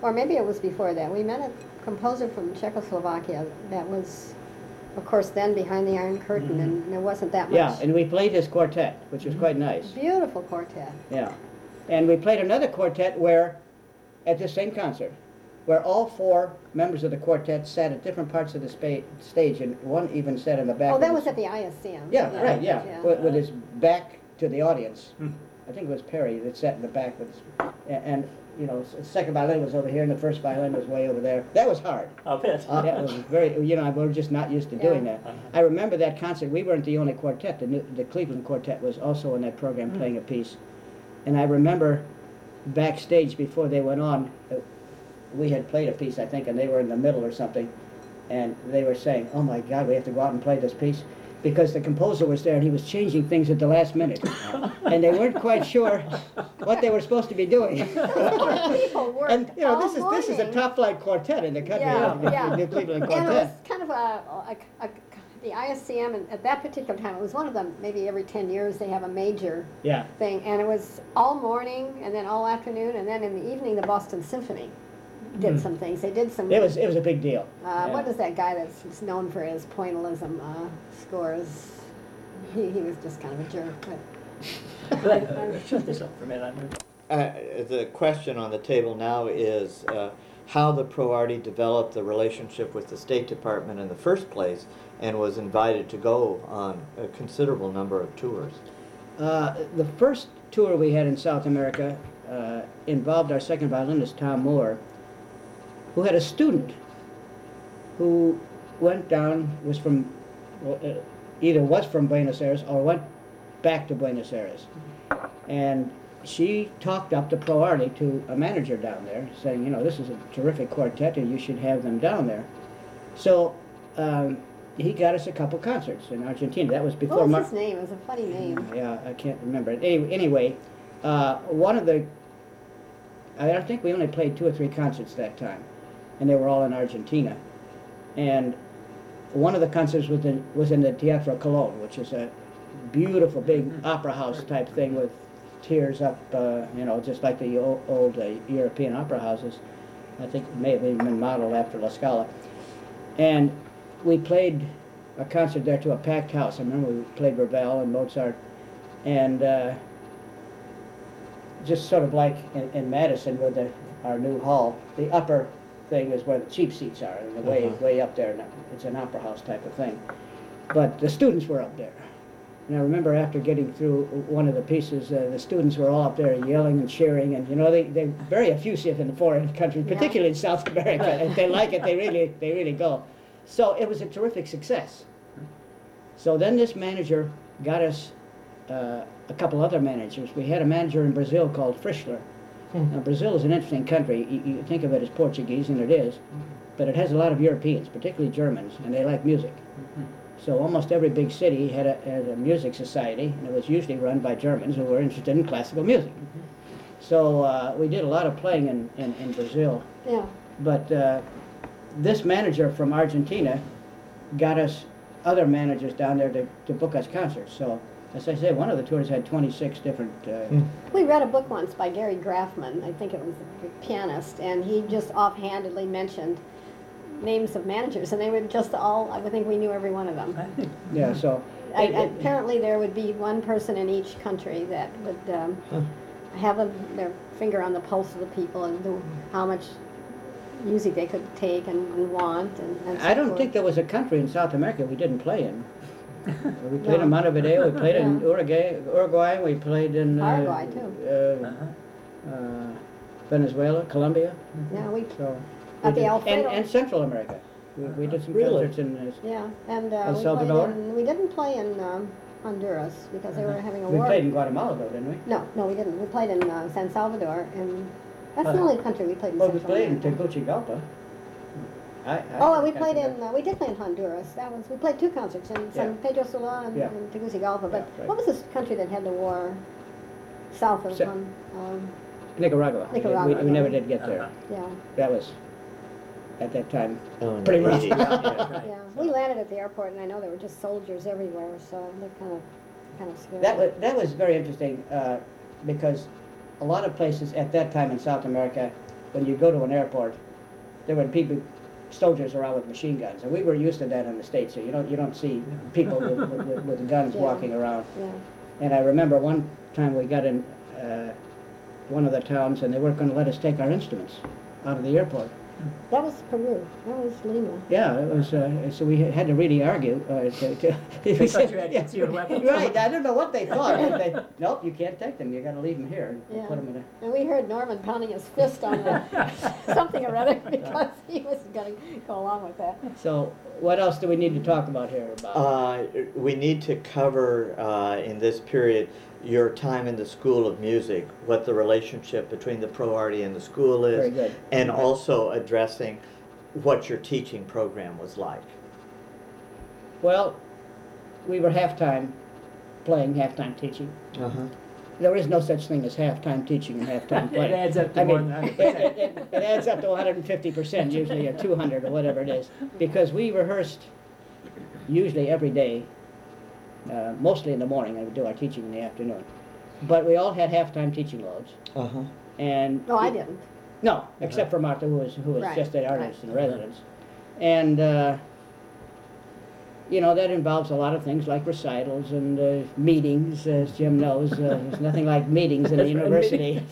or maybe it was before that. We met a composer from Czechoslovakia that was, of course, then behind the Iron Curtain, and there wasn't that much. Yeah, and we played his quartet, which was quite nice. Beautiful quartet. Yeah. And we played another quartet where, at this same concert, where all four members of the quartet sat at different parts of the spa- stage, and one even sat in the back. Oh, of that the- was at the I S C M. Yeah, right, yeah, Yeah. With, with his back to the audience. Hmm. I think it was Perry that sat in the back with his, and, and you know, s- second violin was over here, and the first violin was way over there. That was hard. I'll bet. That was very, you know, we're just not used to doing Yeah. that. I remember that concert. We weren't the only quartet. The, New, the Cleveland Quartet was also in that program playing a piece. And I remember backstage before they went on, uh, we had played a piece, I think, and they were in the middle or something. And they were saying, oh my God, we have to go out and play this piece. Because the composer was there and he was changing things at the last minute. And they weren't quite sure what they were supposed to be doing. People worked And, you know, this all is this is a morning. top flight quartet in the country, Yeah, the, yeah. the Cleveland And it was Quartet. kind of a, a, a, the I S C M, and at that particular time, it was one of them, maybe every ten years they have a major Yeah. thing, and it was all morning, and then all afternoon, and then in the evening, the Boston Symphony did some things. They did some, Hmm. It was it was a big deal. uh, Yeah. what is that guy that's known for his pointillism uh, scores? He, he was just kind of a jerk, but But I- shut this up for a minute. I'm- Uh, the question on the table now is uh, how the Pro Arty developed the relationship with the State Department in the first place and was invited to go on a considerable number of tours. Uh, the first tour we had in South America uh, involved our second violinist, Tom Moore, who had a student who went down, was from, well, uh, either was from Buenos Aires or went back to Buenos Aires. And she talked up the Pro Arty to a manager down there, saying, you know, this is a terrific quartet and you should have them down there. So um, he got us a couple concerts in Argentina. That was before what was Mar- his name? It was a funny name. yeah, I can't remember it. Anyway, anyway uh, one of the, I don't think we only played two or three concerts that time, and they were all in Argentina. And one of the concerts was in, was in the Teatro Colón, which is a beautiful big opera house type thing with tiers up, uh, you know, just like the old, old uh, European opera houses. I think it may have even been modeled after La Scala. And we played a concert there to a packed house. I remember we played Ravel and Mozart, and uh, just sort of like in, in Madison with the, our new hall, the upper thing is where the cheap seats are, and the way, Uh-huh. way up there, it's an opera house type of thing. But the students were up there. And I remember after getting through one of the pieces, uh, the students were all up there yelling and cheering, and you know, they, they're very effusive in the foreign countries, Yeah. particularly in South America. If they like it, they really, they really go. So it was a terrific success. So then this manager got us uh, a couple other managers. We had a manager in Brazil called Frischler. Now, Brazil is an interesting country. You, you think of it as Portuguese, and it is, but it has a lot of Europeans, particularly Germans, and they like music. So almost every big city had a, had a music society, and it was usually run by Germans who were interested in classical music. So uh, we did a lot of playing in, in, in Brazil. Yeah. But uh, this manager from Argentina got us other managers down there to, to book us concerts. So, as I say, one of the tours had twenty-six different... Uh, We read a book once by Gary Grafman, I think it was a pianist, and he just offhandedly mentioned names of managers, and they were just all, I would think we knew every one of them. yeah, so... I, it- it- apparently there would be one person in each country that would um, have a, their finger on the pulse of the people and do how much music they could take and, and want and, and so I don't forth. think there was a country in South America we didn't play in. We played No. in Montevideo, we played in Yeah. Uruguay, Uruguay, we played in... Uh, Paraguay, too. Uh, Uh-huh. uh, Venezuela, Colombia, Yeah, we, so... we At the did- Alfredo. And, and Central America. We, we did some Really? concerts in... Uh, yeah, and uh, El we Salvador? played in, we didn't play in um, Honduras because they were having a we war. played in Guatemala, though, didn't we? No, no, we didn't. We played in uh, San Salvador, and that's the Uh, only country we played in Well, we Central played in America. Tegucigalpa. I, I Oh, and we I played think in, uh, we did play in Honduras. That was, we played two concerts in San Yeah. Pedro Sula and, Yeah. and Tegucigalpa. But Yeah, right. what was this country that had the war south of Sa- Hon- um, Nicaragua. We- Nicaragua, We, we never yeah. did get there. Uh-huh. yeah, That was, at that time, Oh, in Pretty the rough. eighties. yeah. We landed at the airport, and I know there were just soldiers everywhere, so they're kind of, kind of scary. that was, that was very interesting, uh, because a lot of places at that time in South America when you go to an airport, there were people, soldiers around with machine guns, and we were used to that in the States, so you don't, you don't see people with, with, with, with guns Yeah. walking around. Yeah. And I remember one time we got in uh, one of the towns, and they weren't gonna let us take our instruments out of the airport. That was Peru. That was Lima. Yeah, it was, uh, so we had to really argue. Uh, to, to They thought you had concealed weapons. Right, I don't know what they thought. But they, nope, you can't take them, you gotta leave them here and Yeah. put them in a... And we heard Norman pounding his fist on the, something or other because he was gonna go along with that. So, what else do we need to talk about here about? Uh, we need to cover, uh, in this period, your time in the School of Music, what the relationship between the Pro Arty and the school is. Very good. And also addressing what your teaching program was like. Well, we were half-time playing, half-time teaching. Uh-huh. There is no such thing as half-time teaching and half-time It playing. adds up to I more mean, than it, one hundred it, percent. it, it adds up to one hundred fifty percent usually, or two hundred, or whatever it is, because we rehearsed usually every day, uh, mostly in the morning, and we do our teaching in the afternoon. But we all had half-time teaching loads, Uh-huh. and... No, I didn't. No, except for Martha, who was, who was Right, just an right. artist in residence. And, uh, you know, that involves a lot of things like recitals and uh, meetings, as Jim knows. Uh, there's nothing like meetings in a That's right, university.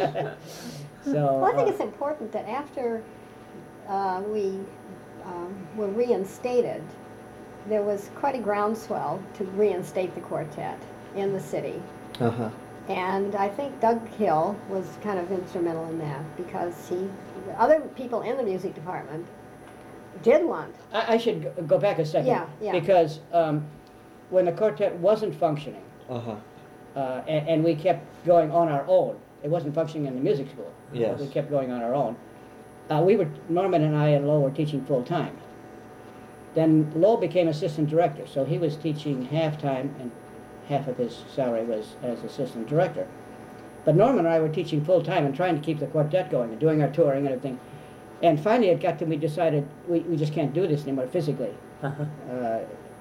So, Well, I think uh, it's important that after uh, we um, were reinstated, there was quite a groundswell to reinstate the quartet in the city. Uh-huh. And I think Doug Hill was kind of instrumental in that because he, the other people in the music department did want. I, I should go- go back a second. Yeah, yeah. Because um, when the quartet wasn't functioning, Uh-huh. uh, and, and we kept going on our own, it wasn't functioning in the music school. Yes. We kept going on our own. Uh, we were, Norman and I and Lo were teaching full-time. Then Lo became assistant director, so he was teaching half-time and half of his salary was as assistant director. But Norman and I were teaching full-time and trying to keep the quartet going and doing our touring and everything. And finally it got to, we decided we, we just can't do this anymore physically. Uh-huh. Uh,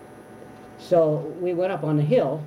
so we went up on the hill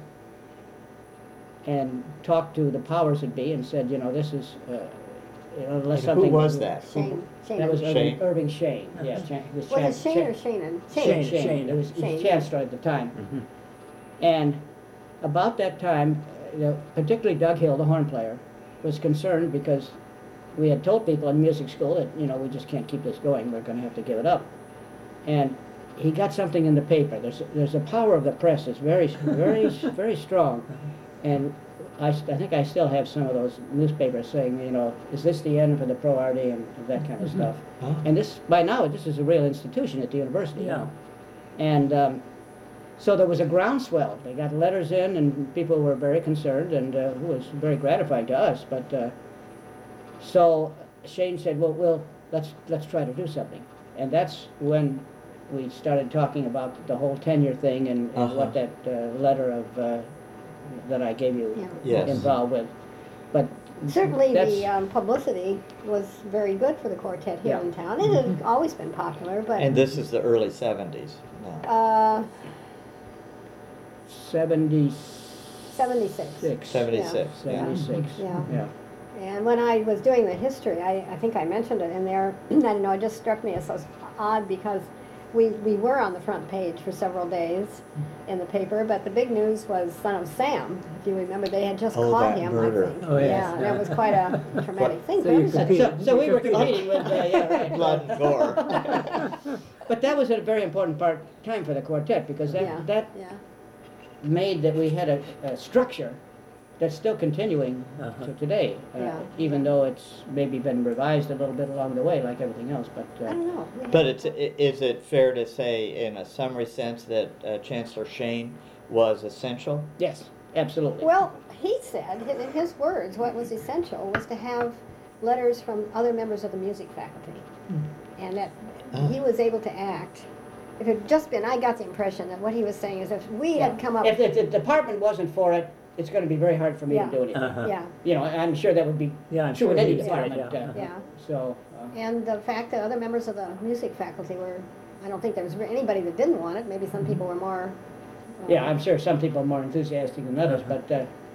and talked to the powers that be and said, you know, this is, uh, you know, unless And something... who was that? Shane. Shane. That was Shane. Irving, Irving Shane, yeah. Chan- it was Was Chan- it Shane Chan- or Shannon? Shane, Shane, Shane. Shane. It was, it Shane, was yeah. Chancellor at the time. And about that time, uh, you know, particularly Doug Hill, the horn player, was concerned because we had told people in music school that, you know, we just can't keep this going, we're going to have to give it up. And he got something in the paper. There's, there's a power of the press that's very, very, very strong. And I, s- I think I still have some of those newspapers saying, you know, is this the end for the Pro Arty and that kind of stuff. Oh. And this, by now, this is a real institution at the university. you Yeah. know. And um, so there was a groundswell. They got letters in, and people were very concerned, and uh, it was very gratifying to us. But uh, so Shane said, "Well, we'll let's let's try to do something." And that's when we started talking about the whole tenure thing and, and Uh-huh. what that uh, letter of uh, that I gave you Yeah. Yes. involved with. But Certainly, that's, the um, publicity was very good for the quartet here Yeah. in town. It had always been popular, but And this is the early seventies now. uh, seventy-six. seventy-six. Seventy-six, yeah. Seventy-six. Yeah. Yeah. And when I was doing the history, I, I think I mentioned it in there. I don't know, it just struck me as so odd because we, we were on the front page for several days in the paper, but the big news was Son of Sam. If you remember, they had just Oh, caught that him, murder. I think. Oh, yes, Yeah, yeah. that was quite a traumatic thing. So you Very So, compete- sad. so, so we were competing with, uh, yeah, right. Blood and gore. But that was a very important part time for the quartet because that Yeah, that yeah. made that we had a, a structure that's still continuing Uh-huh. to today, uh, Yeah. even though it's maybe been revised a little bit along the way, like everything else. But I uh, don't know. We But had- it's, i- is it fair to say, in a summary sense, that uh, Chancellor Shane was essential? yes, absolutely. Well, he said, in in his words, what was essential was to have letters from other members of the music faculty. And that Ah. he was able to act. If it had just been, I got the impression that what he was saying is if we had come up, if, if the department wasn't for it, it's going to be very hard for me Yeah. to do anything. Uh-huh. yeah, You know, I'm sure that would be Yeah, I'm true sure in any he was right, department. yeah. uh, yeah. So. Uh, And the fact that other members of the music faculty were, I don't think there was anybody that didn't want it. Maybe some people were more. uh, Yeah, I'm sure some people are more enthusiastic than others, Uh-huh. but uh,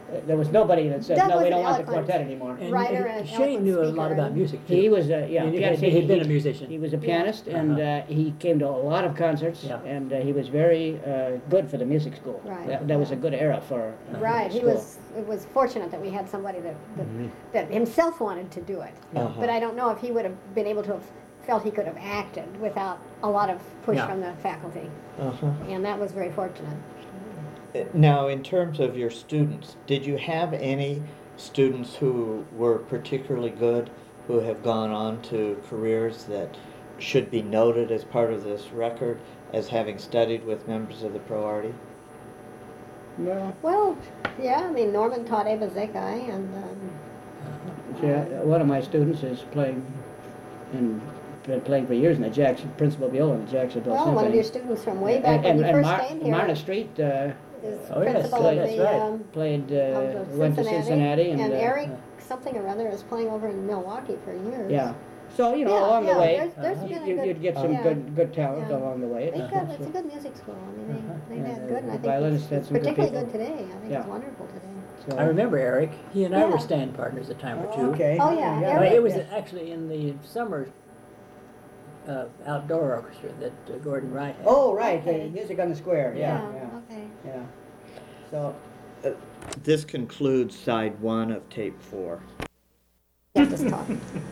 there was nobody that said, Doug no, was we an don't want the eloquent quartet anymore. And, Writer and and Shane eloquent knew a speaker lot about and- music too. He was, uh, yeah, And he yeah, had- see, he had been he- a musician. He was a pianist, and Uh-huh. uh, he came to a lot of concerts, Yeah. and uh, he was very uh, good for the music school. Right. That, that was a good era for uh, Right, he school. was, it was fortunate that we had somebody that, that, Mm-hmm. that himself wanted to do it. Uh-huh. But I don't know if he would have been able to have felt he could have acted without a lot of push Yeah. from the faculty. Uh-huh. And that was very fortunate. Now, in terms of your students, did you have any students who were particularly good, who have gone on to careers that should be noted as part of this record as having studied with members of the Pro Arty? Well, Well, yeah, I mean, Norman taught Eva Zekai, and um, see, uh, one of my students is playing, and been playing for years in the Jackson, principal viola in the Jacksonville well, Symphony. one of your students from way back and, when you and first Mar- came here Marna Street uh, is Oh, yes, principal right, of that's the, right. um, played, uh, of the went to Cincinnati, and, and uh, Eric something or other is playing over in Milwaukee for years. yeah. So you know, Yeah, along yeah, the way, there's- there's you, been a you- good- you'd get some yeah. good good talent Yeah. along the way. They've Uh, got, it's a so- good music school. I mean, Uh-huh. they, they've Yeah, had the- good, and I the think violinists it's, had it's some good particularly people. good today. I think Yeah. it's wonderful today. so- I remember Eric. He and I Yeah. were stand partners a time or Oh, two. okay. Oh, yeah, Uh, Eric. it was yeah. actually in the summer uh, outdoor orchestra that uh, Gordon Wright had. Oh, right, Okay. the music on the square. Yeah, Yeah, yeah, okay. yeah. So This concludes side one of tape four. Yeah, just talk.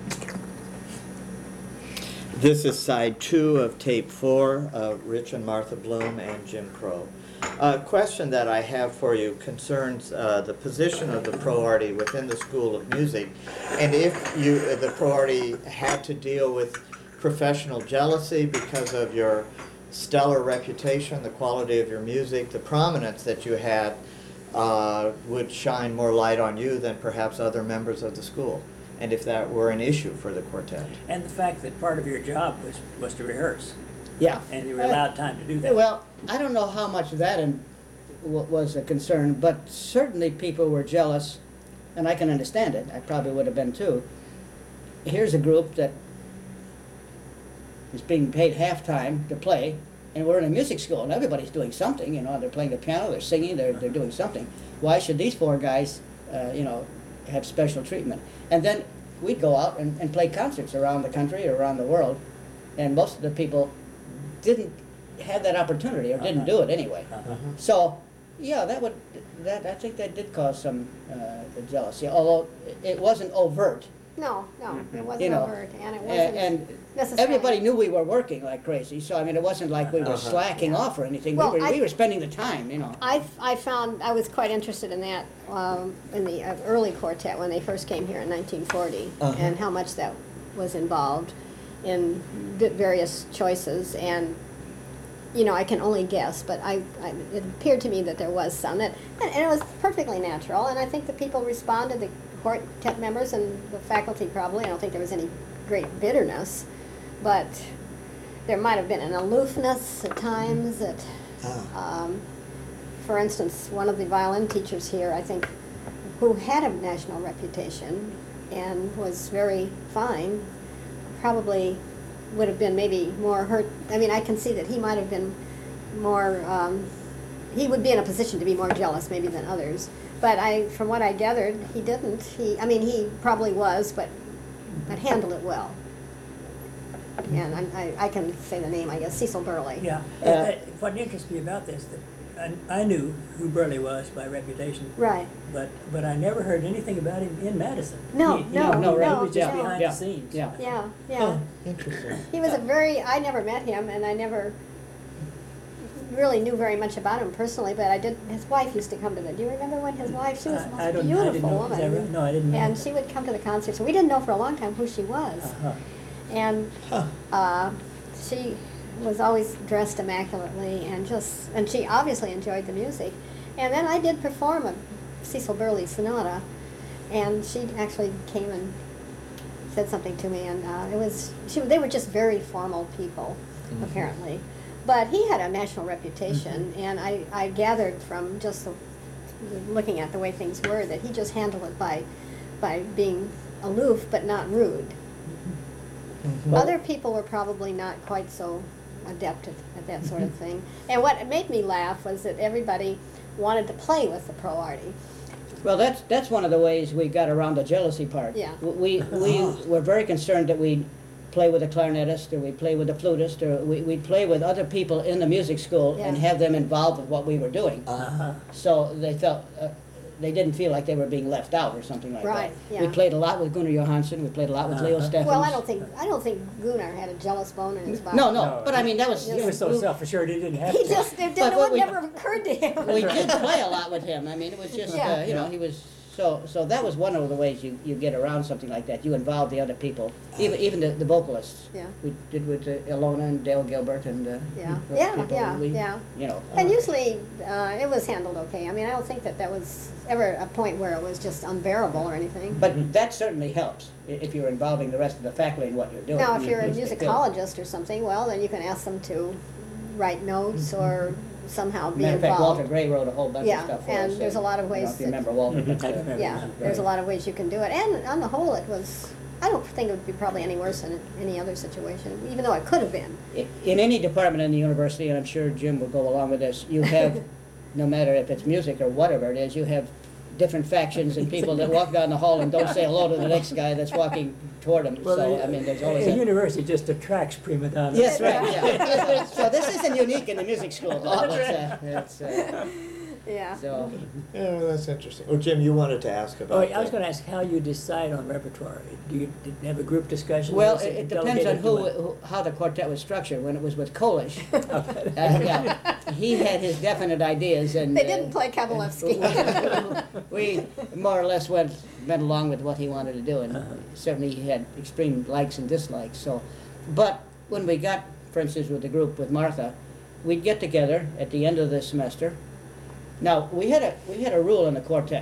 This is side two of tape four, uh, Rich and Martha Bloom and Jim Crow. A question that I have for you concerns uh, the position of the Pro Arty within the School of Music, and if you, uh, the Pro Arty, had to deal with professional jealousy because of your stellar reputation, the quality of your music, the prominence that you had, uh, would shine more light on you than perhaps other members of the school, and if that were an issue for the quartet. And the fact that part of your job was, was to rehearse, yeah. and you were allowed time to do that. Well, I don't know how much that in, w- was a concern, but certainly people were jealous, and I can understand it. I probably would have been too. Here's a group that is being paid half-time to play, and we're in a music school, and everybody's doing something, you know, they're playing the piano, they're singing, they're, they're doing something. Why should these four guys, uh, you know, have special treatment? And then we'd go out and, and play concerts around the country or around the world, and most of the people didn't have that opportunity or didn't do it anyway. Uh-huh. So, yeah, that would, that, I think that did cause some uh, jealousy, although it wasn't overt. No, no, it You wasn't know, overt, and it A- wasn't And necessarily. everybody knew we were working like crazy, so I mean, it wasn't like we were Uh-huh. slacking off or anything. Well, We were, I- we were spending the time, you know. I, I found, I was quite interested in that um, in the uh, early quartet when they first came here in nineteen forty, Uh-huh. and how much that was involved in v- various choices. And, you know, I can only guess, but I, I, it appeared to me that there was some. That, and, and it was perfectly natural, and I think the people responded, the quartet members and the faculty probably. I don't think there was any great bitterness, but there might have been an aloofness at times that, Ah. um, for instance, one of the violin teachers here, I think, who had a national reputation and was very fine, probably would have been maybe more hurt. I mean, I can see that he might have been more, um, he would be in a position to be more jealous maybe than others. But I, from what I gathered, he didn't. He, I mean, he probably was, but, but handled it well. And I, I, I can say the name, I guess, Cecil Burley. Yeah. Uh, Uh, what interests me about this, that I, I knew who Burley was by reputation, Right. but but I never heard anything about him in Madison. No, He- he- no, he no, right. was just Yeah, behind yeah, the scenes. yeah. Yeah, yeah. Oh, interesting. He was a very, I never met him, and I never really knew very much about him personally, but I did, his wife used to come to the, do you remember when his wife, she was the I- I most don't- I didn't beautiful know- is that woman. right? No, I didn't know. And she would come to the concerts, and we didn't know for a long time who she was. Uh-huh. And Huh. uh, she was always dressed immaculately, and just, and she obviously enjoyed the music. And then I did perform a Cecil Burley sonata, and she actually came and said something to me, and uh, it was, she, they were just very formal people, Mhm. apparently. But he had a national reputation, and I, I gathered from just the, looking at the way things were that he just handled it by, by being aloof but not rude. Mhm. Other people were probably not quite so adept at, at that sort of thing. And what made me laugh was that everybody wanted to play with the Pro Arty. Well, that's, that's one of the ways we got around the jealousy part. Yeah. We, we were very concerned that we'd play with a clarinetist, or we'd play with a flutist, or we, we'd play with other people in the music school and Yeah. have them involved with what we were doing. Uh-huh. So they felt, uh, they didn't feel like they were being left out or something like Right, that. We yeah. played a lot with Gunnar Johansson, we played a lot with Leo Uh-huh. Steffens. Well, I don't think, I don't think Gunnar had a jealous bone in his body. No, no, No, but I mean, that was. He was so self-assured he didn't have He to. just, it But didn't, what it we- never occurred to him. We did play a lot with him. I mean, it was just, Yeah. uh, you know, he was, so, so that was one of the ways you, you get around something like that. You involve the other people, even, even the, the vocalists. Yeah. We did with uh, Ilona and Dale Gilbert and, uh. Yeah. those Yeah, people. yeah, We- yeah. You know. And usually, uh, it was handled okay. I mean, I don't think that that was ever a point where it was just unbearable or anything. But that certainly helps, i- if you're involving the rest of the faculty in what you're doing. Now, if you're a It's good. musicologist or something, well, then you can ask them to write notes or somehow be Matter of fact, Walter involved. Gray wrote a whole bunch Yeah, of stuff for and us. there's a lot of I don't know ways if you that- remember Walter. but, I uh, remember. Yeah, there's a lot of ways you can do it. And on the whole, it was, I don't think it would be probably any worse than any other situation, even though it could have been. I- In any department in the university, and I'm sure Jim will go along with this, you have, no matter if it's music or whatever it is, you have different factions and people that walk down the hall and don't say hello to the next guy that's walking toward them. Well, So, the- I mean, there's always A a... university just attracts prima donnas. Yes, right, yeah. So this isn't unique in the music school, though. It's, uh, it's, uh, Yeah. so, Yeah, well, that's interesting. Oh, Jim, you wanted to ask Oh, about I was that. going to ask how you decide on repertoire. Do you did you have a group discussion? well, or is it it depends on delegated to who, one? who- how the quartet was structured. When it was with Kolish, uh, yeah, he had his definite ideas and... They uh, didn't play Kavalevsky. we more or less went, went along with what he wanted to do, and Uh-huh. certainly he had extreme likes and dislikes, so. But when we got, for instance, with the group with Martha, we'd get together at the end of the semester. Now, we had a, we had a rule in the quartet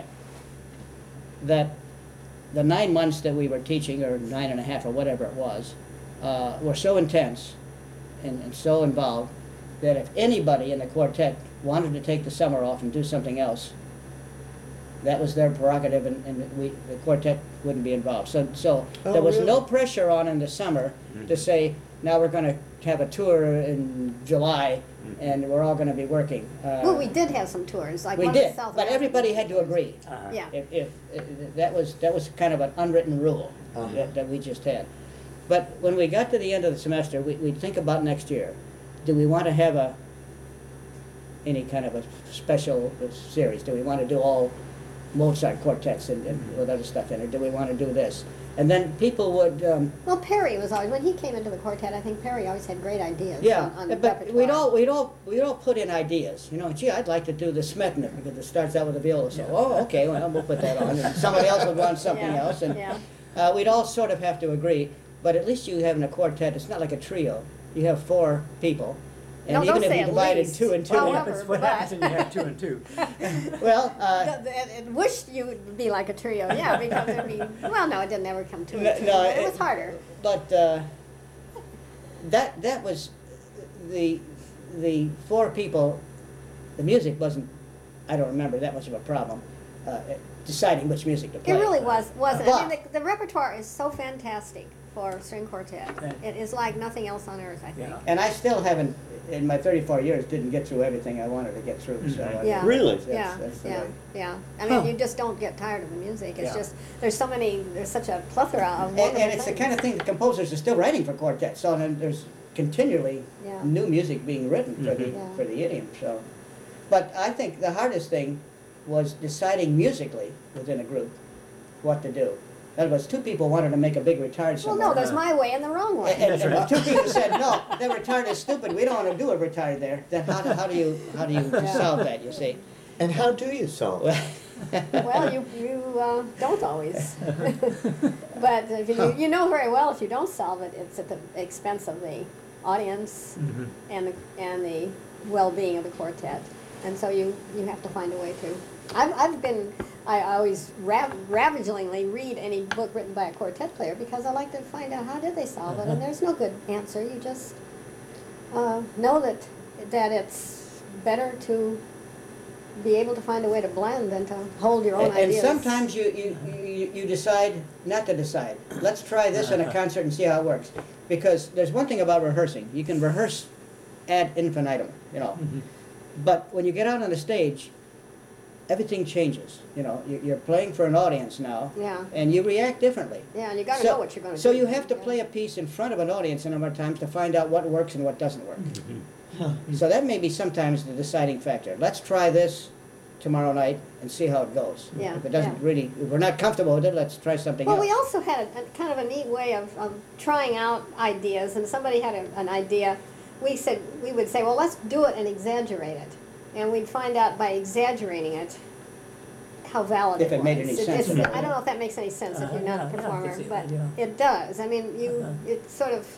that the nine months that we were teaching, or nine and a half, or whatever it was, uh, were so intense and, and so involved that if anybody in the quartet wanted to take the summer off and do something else, that was their prerogative, and, and we, the quartet wouldn't be involved. So, so Oh, there was no really? pressure on in the summer to say, now we're gonna have a tour in July, and we're all gonna be working. Uh, Well, we did have some tours, like we one of the did, South but American everybody had to tours. agree. Uh-huh. Yeah. If, if, if- that was, that was kind of an unwritten rule Uh-huh. that, that we just had. But when we got to the end of the semester, we, we'd think about next year. Do we want to have a, any kind of a special series? Do we want to do all Mozart quartets and, and with other stuff in it? Do we want to do this? And then people would, um, Well, Perry was always, when he came into the quartet, I think Perry always had great ideas yeah, on, on the but repertoire. we'd all, we'd all, we'd all put in ideas. You know, gee, I'd like to do the Smetana because it starts out with a viola. So, oh, okay, well, we'll put that on. And somebody else would want something Yeah, else. And yeah. uh, we'd all sort of have to agree. But at least you have in a quartet, it's not like a trio. You have four people. And No, even don't if say you at divide it least. two and two, What However, happens, what but- happens when you have two and two? well, uh, The- the- it wished you would be like a trio, yeah, because it'd be, well, no, it didn't ever come to No, it. no, It it- was harder. but uh, that that was the the four people. The music wasn't. I don't remember that much of a problem. Uh, deciding which music to It play. really was, wasn't. I mean, But- the, the repertoire is so fantastic for string quartet. Okay. It is like nothing else on earth, I think. Yeah. And I still haven't, in my thirty-four years, didn't get through everything I wanted to get through. So I mean, Yeah. Really? that's- Yeah, that's the yeah, way. yeah. I Huh. mean, you just don't get tired of the music. It's Yeah. just, there's so many, there's such a plethora of And, wonderful and it's the kind of things. thing the composers are still writing for quartet. So then there's continually Yeah. new music being written for the Yeah. for the idiom. So, but I think the hardest thing was deciding musically within a group what to do. In other words, two people wanted to make a big retard Well, somewhere. no, there's my way and the wrong way. And, and the two people said, no, the retard is stupid. We don't want to do a retard there. Then how, do- how do you how do you solve that? You see. And how do you solve it? Well, Well, you, you uh, don't always. But if you, you know very well if you don't solve it, it's at the expense of the audience Mm-hmm. and the, and the well-being of the quartet. And so you, you have to find a way to. I've, I've been, I always rav- ravagingly read any book written by a quartet player because I like to find out how did they solve it. And there's no good answer. You just uh, know that, that it's better to be able to find a way to blend than to hold your own and, and ideas. sometimes you, you, you, you decide not to decide. Let's try this in a concert and see how it works. Because there's one thing about rehearsing. You can rehearse ad infinitum, you know. But when you get out on the stage, everything changes. You know, you- you're playing for an audience now, Yeah, and you react differently. yeah, and you gotta So- know what you're gonna do. So you have to Yeah. play a piece in front of an audience a number of times to find out what works and what doesn't work. Huh. So that may be sometimes the deciding factor. Let's try this tomorrow night and see how it goes. Yeah, If it doesn't yeah. really, if we're not comfortable with it, let's try something Well, else. we also had a, a kind of a neat way of, of trying out ideas, and somebody had a, an idea. We said, we would say, well, let's do it and exaggerate it. And we'd find out by exaggerating it how valid If it it was. made any sense it's- or not. I don't know if that makes any sense if you're not a Uh-huh, yeah, I can performer, see that, but yeah. it does. I mean, you, Uh-huh. it sort of,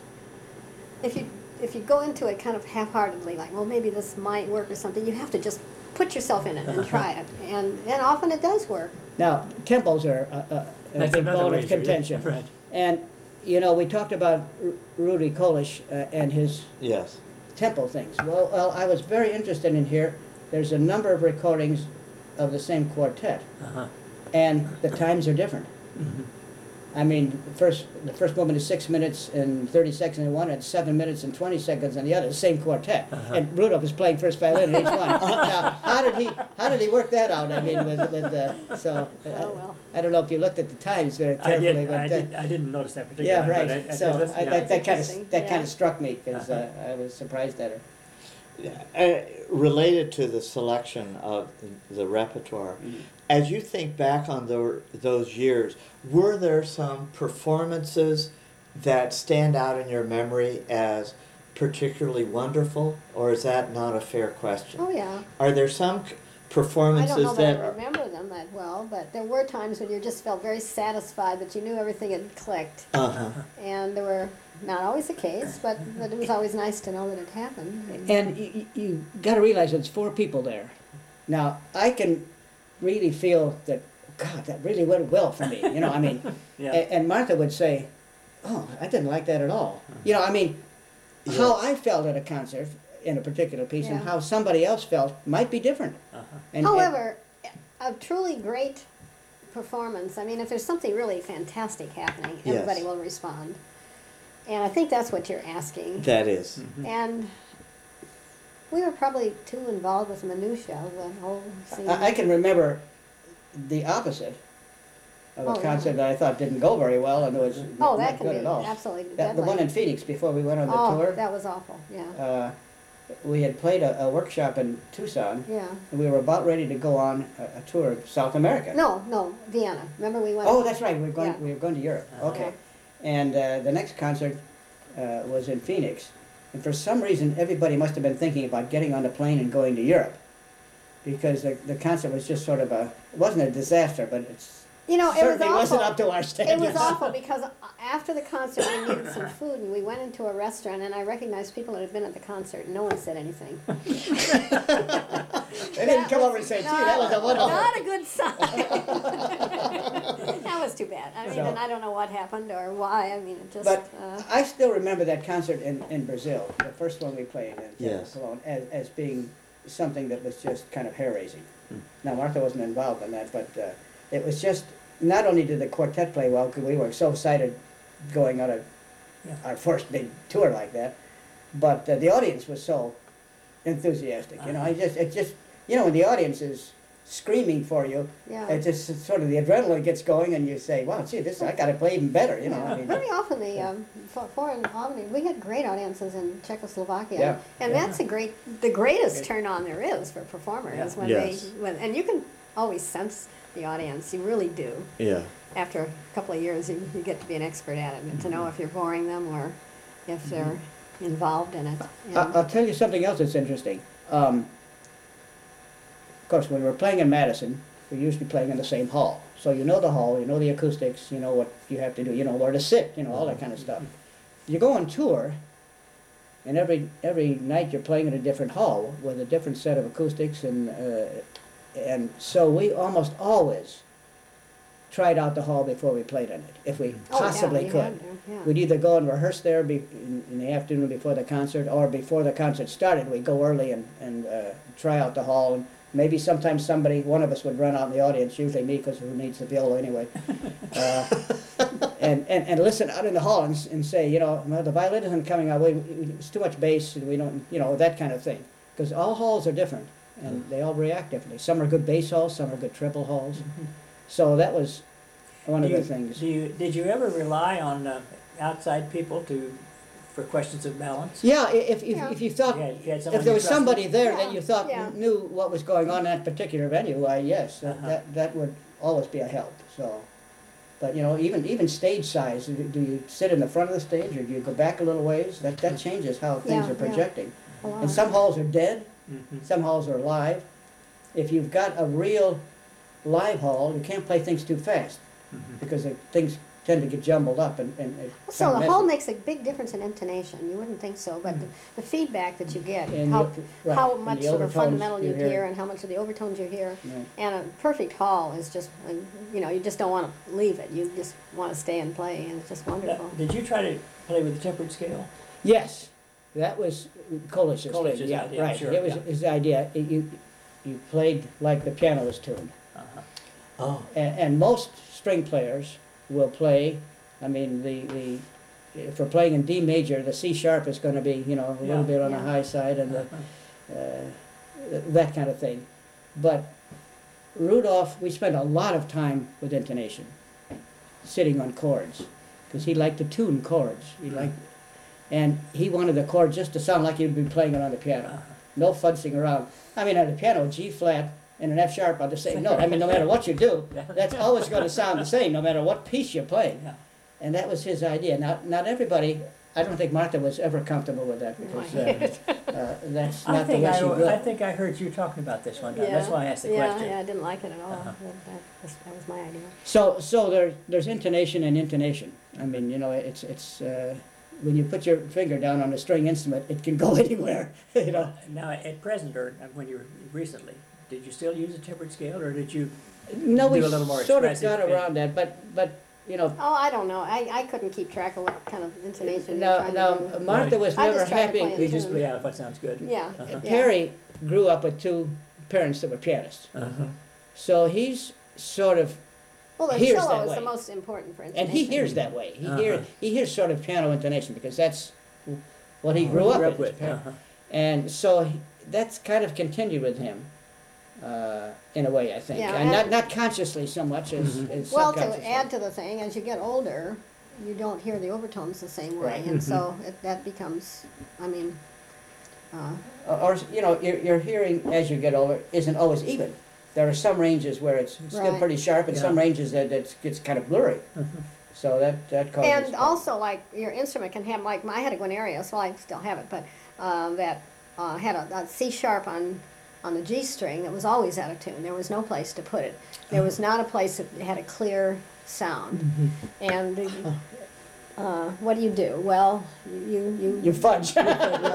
if you, if you go into it kind of half-heartedly, like, well, maybe this might work or something, you have to just put yourself in it and try it. And, and often it does work. Now, tempos are a, a, a That's big another bone way of to- yeah, contention. right. And, you know, we talked about Ru- Rudy Kolisch uh, and his Yes. tempo things. Well, well, I was very interested in here. There's a number of recordings of the same quartet, Uh-huh. and the times are different. Mhm. I mean, the first the first movement is six minutes and thirty seconds in one, and seven minutes and twenty seconds in the other. Same quartet, Uh-huh. and Rudolph is playing first violin in each one. Now, how did he how did he work that out? I mean, with, with uh, so uh, Oh, well. I don't know if you looked at the times very I carefully, did, but I uh, did, I didn't notice that particular. yeah, but I- right. I- So that's- I, yeah. that, that kind of Interesting, that yeah. kind of struck me because Uh-huh. uh, I was surprised at her. Uh, related to the selection of the repertoire, as you think back on the, those years, were there some performances that stand out in your memory as particularly wonderful, or is that not a fair question? Oh, yeah. Are there some c- I performances don't know that that I are, remember them that well, but there were times when you just felt very satisfied that you knew everything had clicked. uh-huh, And there were, not always the case, but, but it was always nice to know that it happened. And you, you got to realize it's four people there. Now, I can really feel that, God, that really went well for me. You know, I mean, Yeah. a- and Martha would say, oh, I didn't like that at all. You know, I mean, how I felt at a concert in a particular piece and Yeah. how somebody else felt might be different. Uh-huh. And, However, a truly great performance, I mean, if there's something really fantastic happening, Yes. everybody will respond. And I think that's what you're asking. that is, And we were probably too involved with minutiae of the whole scene. I, I can remember the opposite of a Oh, yeah. concert that I thought didn't go very well and was Oh, not that can good be at all. absolutely That, deadly. the one in Phoenix before we went on the Oh, tour. that was awful, yeah, uh, we had played a, a workshop in Tucson, yeah. and we were about ready to go on a, a tour of South America. No, no, Vienna. Remember we went? Oh, that's right. We were going. Yeah. We were going to Europe. Okay. Yeah. And uh, the next concert uh, was in Phoenix, and for some reason, everybody must have been thinking about getting on the plane and going to Europe, because the, the concert was just sort of a. It wasn't a disaster, but it's You know, it was certainly awful. wasn't up to our standards. It was awful because after the concert we needed some food and we went into a restaurant and I recognized people that had been at the concert and no one said anything. They didn't come over and say, "Gee, that was a wonderful." Not a good sign. That was too bad. I mean, So- and I don't know what happened or why. I mean, it just. But uh, I still remember that concert in, in Brazil, the first one we played in Yes. Cologne, as, as being something that was just kind of hair-raising. Hmm. Now, Martha wasn't involved in that, but uh, it was just, not only did the quartet play well, because we were so excited going on a, Yeah. our first big tour like that, but uh, the audience was so enthusiastic, you know, I just, it just, you know, when the audience is screaming for you, yeah. it just sort of, the adrenaline gets going and you say, wow, gee, this, I gotta play even better, you know, I Yeah. mean. Very often the um, fo- foreign audience, we had great audiences in Czechoslovakia, Yeah. and Yeah. that's a great, the greatest Great. turn on there is for performers Yeah. when Yes. they, when, and you can always sense the audience, you really do. yeah. After a couple of years, you, you get to be an expert at it, and to know if you're boring them or if they're involved in it. I- And- I'll tell you something else that's interesting. Um, of course, when we're playing in Madison, we're usually playing in the same hall. So you know the hall, you know the acoustics, you know what you have to do, you know where to sit, you know, all that kind of stuff. You go on tour, and every every night you're playing in a different hall with a different set of acoustics, and uh, and so we almost always tried out the hall before we played in it, if we Oh, yeah, possibly we could. had to, yeah. We'd either go and rehearse there be, in, in the afternoon before the concert, or before the concert started, we'd go early and, and uh, try out the hall. And maybe sometimes somebody, one of us would run out in the audience, usually me, because who needs the viola anyway, uh, and, and, and listen out in the hall and, s- and say, you know, well, the violin isn't coming our way, it's too much bass, and we don't, you know, that kind of thing. Because all halls are different. and they all react differently. Some are good bass halls, some are good triple halls. So that was one of Do the you- things. Do you, did you ever rely on uh, outside people to, for questions of balance? Yeah, i- if, if, Yeah. if you thought, You had- you had someone if there you was trusted? somebody there Yeah, that you thought yeah. knew what was going on in that particular venue, why, yes, that- Uh-huh. that, that would always be a help, so. But, you know, even, even stage size, do do you sit in the front of the stage, or do you go back a little ways? That, that changes how things Yeah, are yeah. projecting. A lot. And some halls are dead, Mhm. some halls are live. If you've got a real live hall, you can't play things too fast, Mhm. because the things tend to get jumbled up and, and it So kinda the whole messes. makes a big difference in intonation. You wouldn't think so, but the, the feedback that you get, And how, you- right, how and much the of the overtones fundamental you you hear. hear and how much of the overtones you hear. Yeah. And a perfect hall is just, uh, you know, you just don't want to leave it. You just want to stay and play, and it's just Now, wonderful. did you try to play with the tempered scale? Yes, that was Coolidge's Coolidge's thing, yeah, idea, right. sure, It was yeah. his idea. It- you, you played like the piano was tuned. Uh-huh. Oh, And, and most string players will play, I mean, the, the, if we're playing in D major, the C sharp is gonna be, you know, a Yeah. little bit on the Yeah. high side and the, Uh-huh. uh, that kind of thing. But Rudolph, we spent a lot of time with intonation, sitting on chords, because he liked to tune chords. He liked, and he wanted the chord just to sound like you'd be playing it on the piano. Uh-huh. No futzing around. I mean, on the piano, G flat and an F sharp are the same note. I mean, no matter what you do, that's always going to sound the same, no matter what piece you're playing. Yeah. And that was his idea. Now, not everybody. I don't think Martha was ever comfortable with that because uh, uh, that's I not the think way she grew I, I up. think I heard you talking about this one time. That's Yeah. why I asked the yeah, question. yeah, I didn't like it at all. Uh-huh. That, that was, that was my idea. So, so there, there's intonation and intonation. I mean, you know, it's it's uh, when you put your finger down on a string instrument, it can go anywhere. You know. Now, at present, or when you were recently, did you still use a tempered scale, or did you? No, we Do a little more sort of expressive got thing. around that, but but you know, Oh, I don't know. I, I couldn't keep track of what kind of intonation you're now trying now to do. Martha was I never just tried to happy. play it. You just play out what sounds good. Yeah. Uh-huh. yeah. Perry grew up with two parents that were pianists, Uh-huh. so he's sort of, Well, the hears cello that is way. the most important for intonation. and he hears that way. He hear Uh-huh. he hears sort of piano intonation because that's what he What grew you up, grew with. his parents. Uh-huh. And so he, that's kind of continued with him, uh, in a way, I think. Yeah, and not, and- not consciously so much as, Mhm. as Well, subconsciously. to add to the thing, as you get older, you don't hear the overtones the same way, Right. and so it, that becomes, I mean, uh, Or, or, you know, your, your hearing as you get older isn't always even. There are some ranges where it's still Right. pretty sharp, and some Yeah. ranges that it gets kind of blurry. Mhm. So that, that causes. and also like your instrument can have, like I had a Guarnerius, well I still have it, but uh, that uh, had a, a C sharp on on the G string that was always out of tune. There was no place to put it. There was not a place that had a clear sound. And the, uh, what do you do? Well, you you, You fudge. and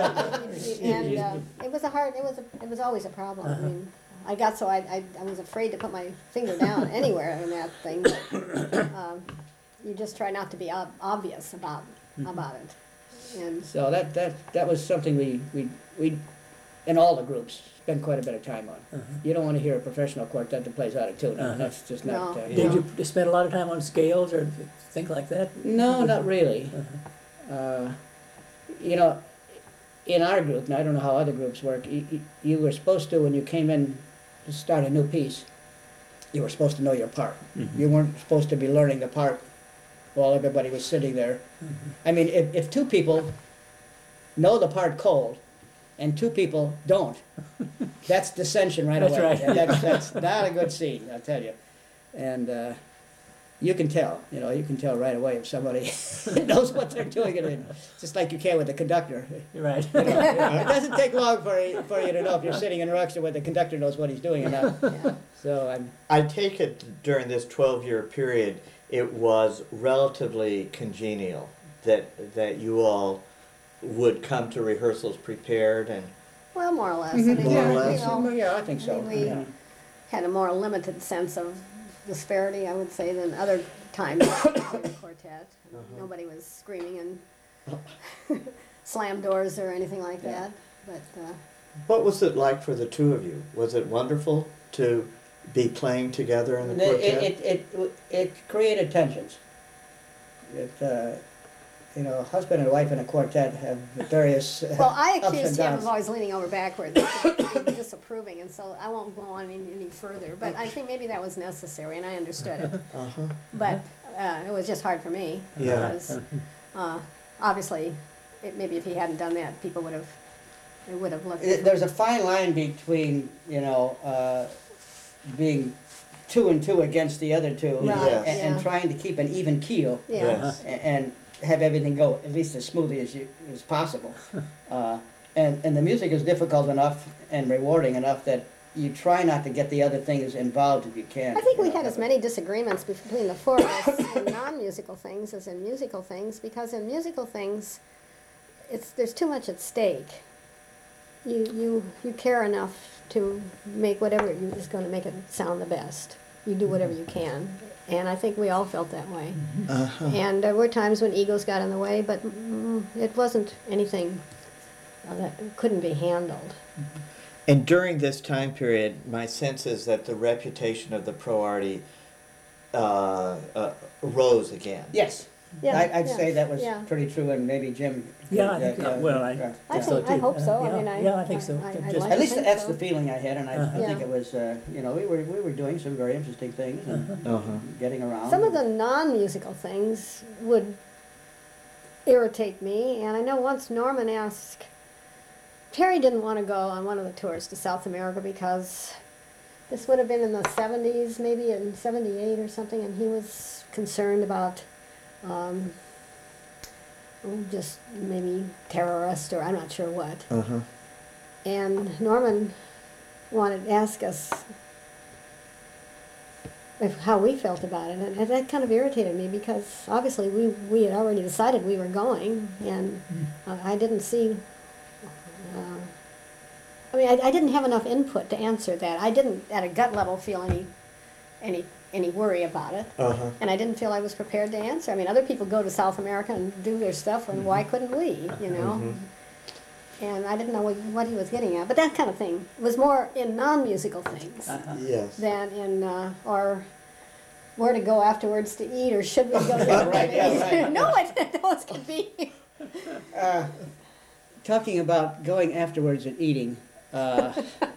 uh, it was a hard. It was a, it was always a problem. I mean, I got so I, I I was afraid to put my finger down anywhere in that thing. But, um, you just try not to be ob- obvious about about it. And So that, that, that was something we, we, we, in all the groups, spend quite a bit of time on. Uh-huh. You don't want to hear a professional quartet that plays out of tune. Uh-huh. That's just not. No. Uh, Did you spend a lot of time on scales or things like that? No, not really. Uh-huh. Uh, you know, in our group, and I don't know how other groups work, you, you- you were supposed to, when you came in to start a new piece, you were supposed to know your part. Mhm. You weren't supposed to be learning the part while everybody was sitting there. I mean, if, if two people know the part cold and two people don't, that's dissension right That's away. right. And that's, that's not a good scene, I'll tell you. And uh, you can tell, you know, you can tell right away if somebody knows what they're doing. It in. Just like you can with the conductor. You're right. You know, you know, it doesn't take long for you, for you to know if you're sitting in an orchestra where the conductor knows what he's doing or not. yeah. So I'm, I take it during this twelve-year period, it was relatively congenial that that you all would come to rehearsals prepared and Well, more or less. I Mhm. mean, More or you less. know, yeah, I think so. I mean, we- Yeah. had a more limited sense of disparity, I would say, than other times in the quartet. Nobody was screaming and slam doors or anything like Yeah. that. But uh, what was it like for the two of you? Was it wonderful to be playing together in the It, quartet? it, it, it, it created tensions. It, uh, you know, husband and wife in a quartet have various uh, Well, I ups and accused him downs. of always leaning over backwards, disapproving, and so I won't go on any, any further. But I think maybe that was necessary, and I understood it. Uh-huh. But uh, it was just hard for me. Yeah. Because, uh, obviously, it, maybe if he hadn't done that, people would have, it would have looked. It- There's a fine line between, you know, uh, being two and two against the other two, Right, and, and yeah. trying to keep an even keel, Yeah. Yes. a- and have everything go at least as smoothly as you, as possible. Uh, and, and the music is difficult enough and rewarding enough that you try not to get the other things involved if you can. I think you we know, had as have many disagreements between the four of us in non-musical things as in musical things, because in musical things, it's, there's too much at stake. You, you, you care enough to make whatever you is gonna make it sound the best. You do whatever you can, and I think we all felt that way. Uh-huh. And there were times when egos got in the way, but mm, it wasn't anything uh, that couldn't be handled. And during this time period, my sense is that the reputation of the Pro Arty uh, uh, rose again. Yes, Yeah, I, I'd yeah, say that was yeah. pretty true, and maybe Jim. Yeah, I uh, think, uh, well, I- uh, I yeah. think, I too. hope so, Uh, I yeah, mean, I. yeah, I think so. I, I, Just- like At to least think that's so. the feeling I had, and I, Uh-huh. I think Yeah. it was, uh, you know, we were, we were doing some very interesting things and Uh-huh. getting around. Some of the non-musical things would irritate me, and I know once Norman asked, Terry didn't want to go on one of the tours to South America because this would have been in the seventies, maybe in seventy-eight or something, and he was concerned about um, oh, just maybe terrorist or I'm not sure what. Uh-huh. And Norman wanted to ask us if, how we felt about it, and that kind of irritated me because obviously we, we had already decided we were going, and uh, I didn't see. Uh, I mean, I, I didn't have enough input to answer that. I didn't, at a gut level, feel any any any worry about it, Uh-huh. and I didn't feel I was prepared to answer. I mean, other people go to South America and do their stuff, and why couldn't we? You know. Mhm. And I didn't know what, what he was getting at, but that kind of thing was more in non-musical things Uh-huh. Yes. than in, uh, or where to go afterwards to eat, or should we go to Yeah, right, yeah, right. No, it, those could be. Uh, Talking about going afterwards and eating, uh,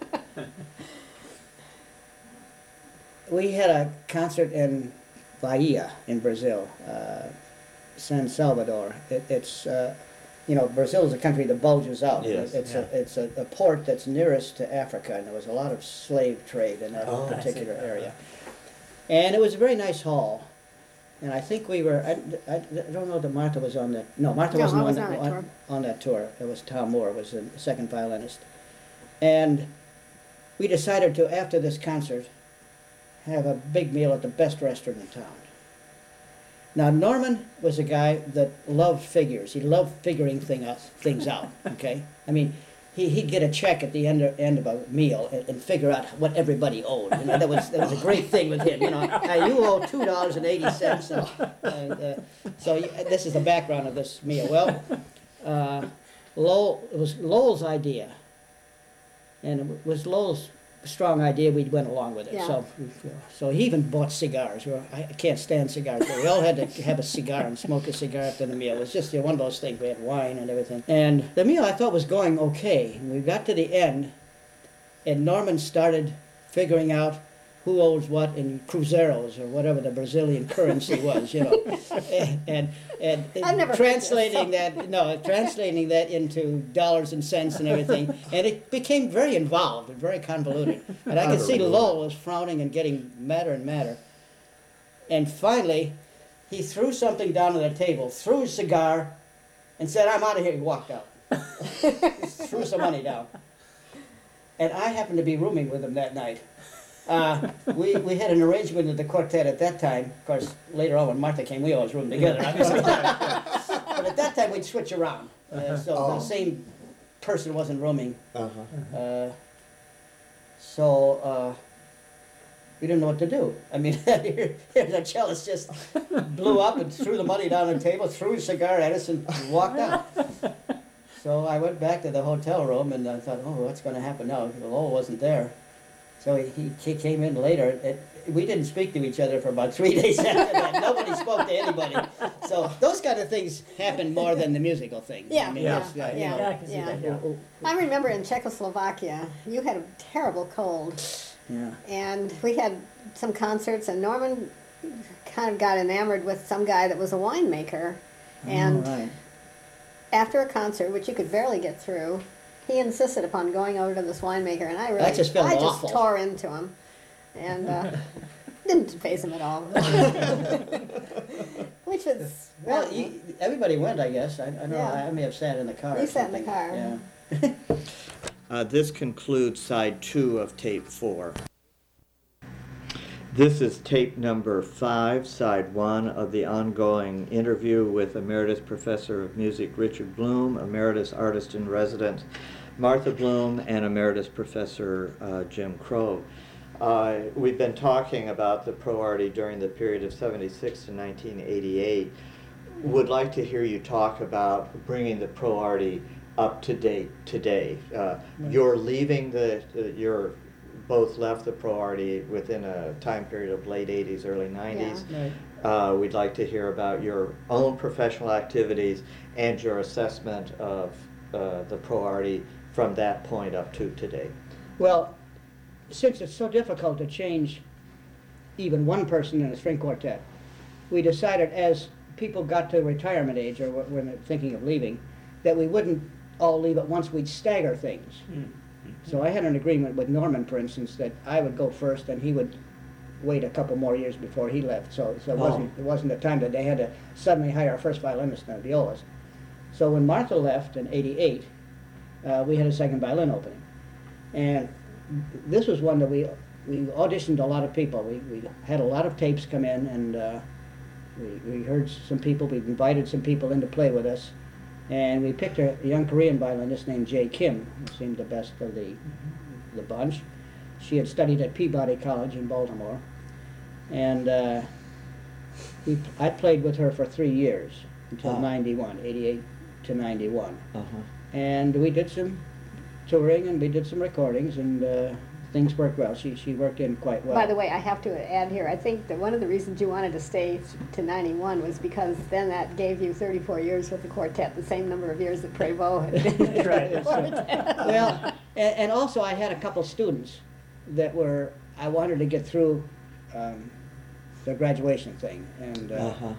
we had a concert in Bahia in Brazil, uh, San Salvador. It, it's, uh, you know, Brazil is a country that bulges out. Yes. It's, a, it's a, a port that's nearest to Africa, and there was a lot of slave trade in that Oh, I see. particular area. And it was a very nice hall. And I think we were, I, I, I don't know that Martha was on that, no, Martha No, wasn't I on was that, not on that tour. on, on that tour. It was Tom Moore, was the second violinist. And we decided to, after this concert, have a big meal at the best restaurant in town. Now, Norman was a guy that loved figures. He loved figuring thing out, things out, okay? I mean, he, he'd get a check at the end of, end of a meal and, and figure out what everybody owed. You know, that was, that was a great thing with him, you know. Now, you owe two dollars and eighty cents. And, and, uh, so you- this is the background of this meal. Well, uh, Lowell, it was Lowell's idea. And it was Lowell's strong idea, we went along with it. Yeah. So, so he even bought cigars. Well, I I can't stand cigars, but we all had to have a cigar and smoke a cigar after the meal. It was just you know, one of those things. We had wine and everything. And the meal I thought was going okay. And we got to the end, and Norman started figuring out who owes what in cruzeiros or whatever the Brazilian currency was, you know, and and, and I've never heard translating that no, translating that into dollars and cents and everything, and it became very involved and very convoluted. And I could see Unbelievable. Lowell was frowning and getting madder and madder. And finally, he threw something down on the table, threw his cigar, and said, "I'm out of here." He walked out. Threw some money down. And I happened to be rooming with him that night. Uh, we, we had an arrangement with the quartet at that time. Of course, later on when Martha came, we always roomed together. Obviously. But at that time, we'd switch around. Uh, so Oh. the same person wasn't rooming. Uh-huh. Uh, so uh, we didn't know what to do. I mean, here, here's a cellist just blew up and threw the money down the table, threw his cigar at us, and walked out. So I went back to the hotel room, and I thought, oh, what's going to happen now? Lowell wasn't there. So he, he came in later, and, we didn't speak to each other for about three days after that. Nobody spoke to anybody. So those kind of things happen more than the musical things. Yeah, I mean, yeah, it's, uh, you yeah. know, Yeah, I can see Yeah. that, yeah. I remember in Czechoslovakia, you had a terrible cold, yeah. and we had some concerts, and Norman kind of got enamored with some guy that was a winemaker, and All right. after a concert, which you could barely get through, he insisted upon going over to this winemaker, and I really, just felt I just awful. tore into him, and uh, didn't phase him at all. Which was Well, you, everybody went, I guess. I, I don't know. Yeah. I may have sat in the car. You or sat in the something. car. Yeah. Uh, this concludes side two of tape four. This is tape number five, side one of the ongoing interview with Emeritus Professor of Music Richard Bloom, Emeritus Artist in Residence Martha Bloom, and Emeritus Professor uh, Jim Crow. Uh, we've been talking about the Pro Arty during the period of seventy-six to nineteen eighty-eight. Would like to hear you talk about bringing the Pro Arty up to date today. Uh, you're leaving the, the, you're both left the Pro Arty within a time period of late eighties, early nineties. Right. Uh, we'd like to hear about your own professional activities and your assessment of uh, the Pro Arty from that point up to today. Well, since it's so difficult to change even one person in a string quartet, we decided as people got to retirement age or when they're thinking of leaving, that we wouldn't all leave at once, we'd stagger things. So I had an agreement with Norman, for instance, that I would go first and he would wait a couple more years before he left. So, so it, wasn't, it wasn't a time that they had to suddenly hire a first violinist and a violist. So when Martha left in eighty-eight, uh, we had a second violin opening. And this was one that we, we auditioned a lot of people. We, we had a lot of tapes come in, and uh, we, we heard some people, we invited some people in to play with us. And we picked a young Korean violinist named Jae Kim, who seemed the best of the, the bunch. She had studied at Peabody College in Baltimore. And uh, we, I played with her for three years, until Wow. ninety-one, eighty-eight to ninety-one. Uh-huh. And we did some touring and we did some recordings, and uh, things worked well. She, she worked in quite well. By the way, I have to add here, I think that one of the reasons you wanted to stay to ninety-one was because then that gave you thirty-four years with the quartet, the same number of years that Prévost had been. That's right. with the quartet. Well, and, and also I had a couple students that were, I wanted to get through um, the graduation thing. And uh, Uh-huh.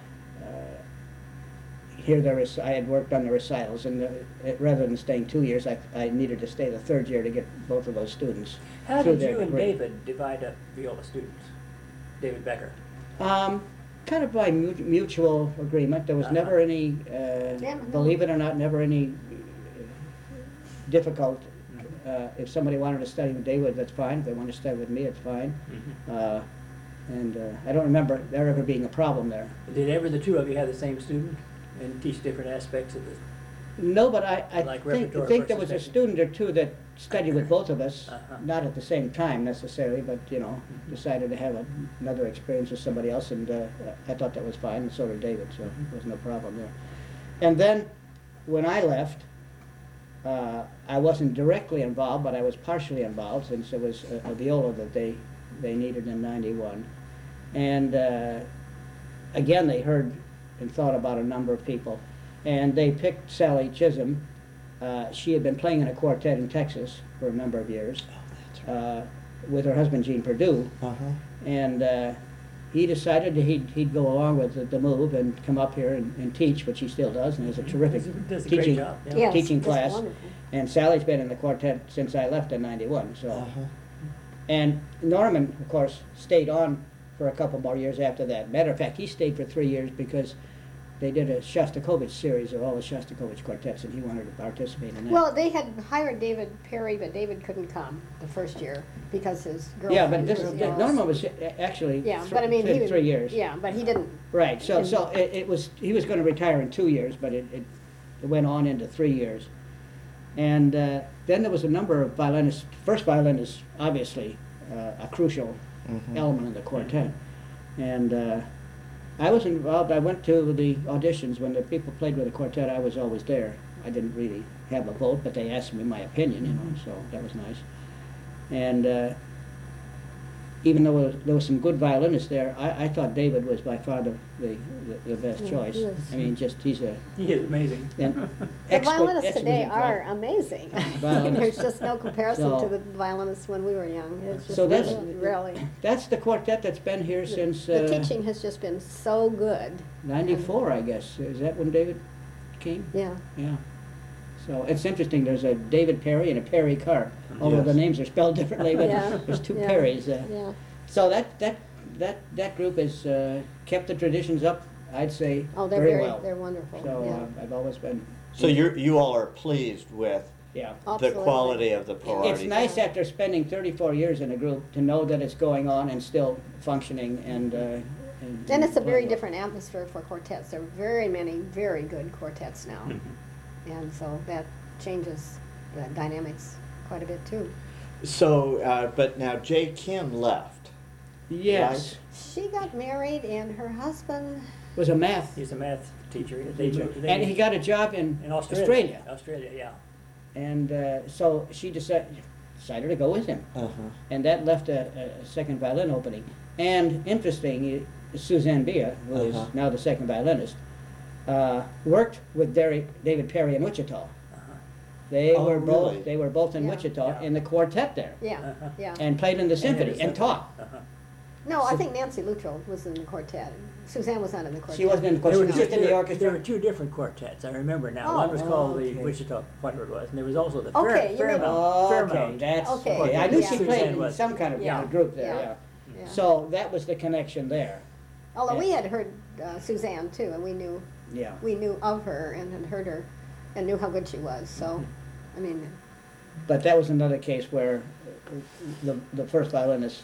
here there is, I had worked on the recitals, and uh, it, rather than staying two years, I, I needed to stay the third year to get both of those students How through did their you and degree. David divide up viola students? David Becker. Um, kind of by mu- mutual agreement. There was Uh-huh. never any, uh, Yeah, no. believe it or not, never any uh, difficult. Uh, if somebody wanted to study with David, that's fine. If they wanted to study with me, it's fine. Uh, and uh, I don't remember there ever being a problem there. Did ever the two of you have the same student and teach different aspects of the? No, but I, I Like think, repertoire think there was a versus student or two that studied with both of us, Uh-huh. not at the same time necessarily, but, you know, decided to have a, another experience with somebody else, and uh, I thought that was fine, and so did David, so there was no problem there. And then, when I left, uh, I wasn't directly involved, but I was partially involved, since it was a, a viola that they, they needed in ninety-one. And uh, again, they heard and thought about a number of people. And they picked Sally Chisholm. Uh, she had been playing in a quartet in Texas for a number of years uh, with her husband, Gene Perdue. Uh-huh. And uh, he decided that he'd, he'd go along with the, the move and come up here and, and teach, which he still does, and has a terrific Does a- does a great teaching, job, yeah. Yes, teaching it's class. wonderful. And Sally's been in the quartet since I left in ninety-one. So. Uh-huh. And Norman, of course, stayed on for a couple more years after that. Matter of fact, he stayed for three years because they did a Shostakovich series of all the Shostakovich quartets, and he wanted to participate in that. Well, they had hired David Perry, but David couldn't come the first year because his yeah, girlfriend but this was is, ill. Norman was a- actually Yeah, th- but I mean, he did would, three years. Yeah, but he didn't. Right. So, And- so it, it was he was going to retire in two years, but it, it, it went on into three years. And uh, then there was a number of violinists. First violin is obviously uh, a crucial Mhm. element of the quartet. And uh, I was involved. I went to the auditions when the people played with the quartet. I was always there. I didn't really have a vote, but they asked me my opinion, you know, so that was nice. And uh, even though there was some good violinists there, I, I thought David was by far the, the, the, the best Yeah, choice. he is. I mean, just, he's a, He is amazing. an The expert, violinists today exquisite are violin- amazing. violinist. There's just no comparison to So- the violinists when we were young. It's just So that's- really, really. That's the quartet that's been here The- since, The uh, teaching has just been so good. ninety-four, I guess. Is that when David came? Yeah. Yeah. So it's interesting, there's a David Perry and a Perry Carr, although the Yes. names are spelled differently, but Yeah. there's two Yeah. Perrys. uh, Yeah. So that, that, that, that group has uh, kept the traditions up, I'd say, Oh, they're very very, well. they're wonderful. So Yeah. uh, I've always been, So you're, you all are pleased with yeah. the Absolutely. quality of the party? It's nice after spending thirty-four years in a group to know that it's going on and still functioning and. Uh, and, And it's a very well. different atmosphere for quartets. There are very many very good quartets now. Mm-hmm. And so that changes the dynamics quite a bit too. So, uh, but now Jay Kim left. Yes, She got married and her husband, was a math He's a math teacher. They teacher, moved- they and he moved got a job in in Australia. Australia. Australia, yeah. And uh, so she decided, decided to go with him. Uh-huh. And that left a, a second violin opening. And interesting, uh, Suzanne Bia, who is Uh-huh. now the second violinist, uh, worked with Derry, David Perry in Wichita. Uh-huh. They Oh, were both really? they were both in Yeah. Wichita Yeah. in the quartet there, yeah, Uh-huh. yeah. and played in the symphony And and taught. Uh-huh. No, I So- think Nancy Luttrell was in the quartet. Suzanne was not in the quartet. She wasn't in the There quartet, were she was just in the there- orchestra. There were two different quartets, I remember now. Oh. One was called Okay. the Wichita, whatever it was, and there was also the Okay, Fair- you Fairmount. Oh, okay, Fairmount. that's Okay, okay. I knew yeah. she played Suzanne in was- some kind of Yeah. uh, group there. Yeah. Yeah. Yeah. So that was the connection there. Although we Yeah. had heard uh, Suzanne too, and we knew Yeah. we knew of her and had heard her, and knew how good she was. So, I mean, But that was another case where uh, the the first violinist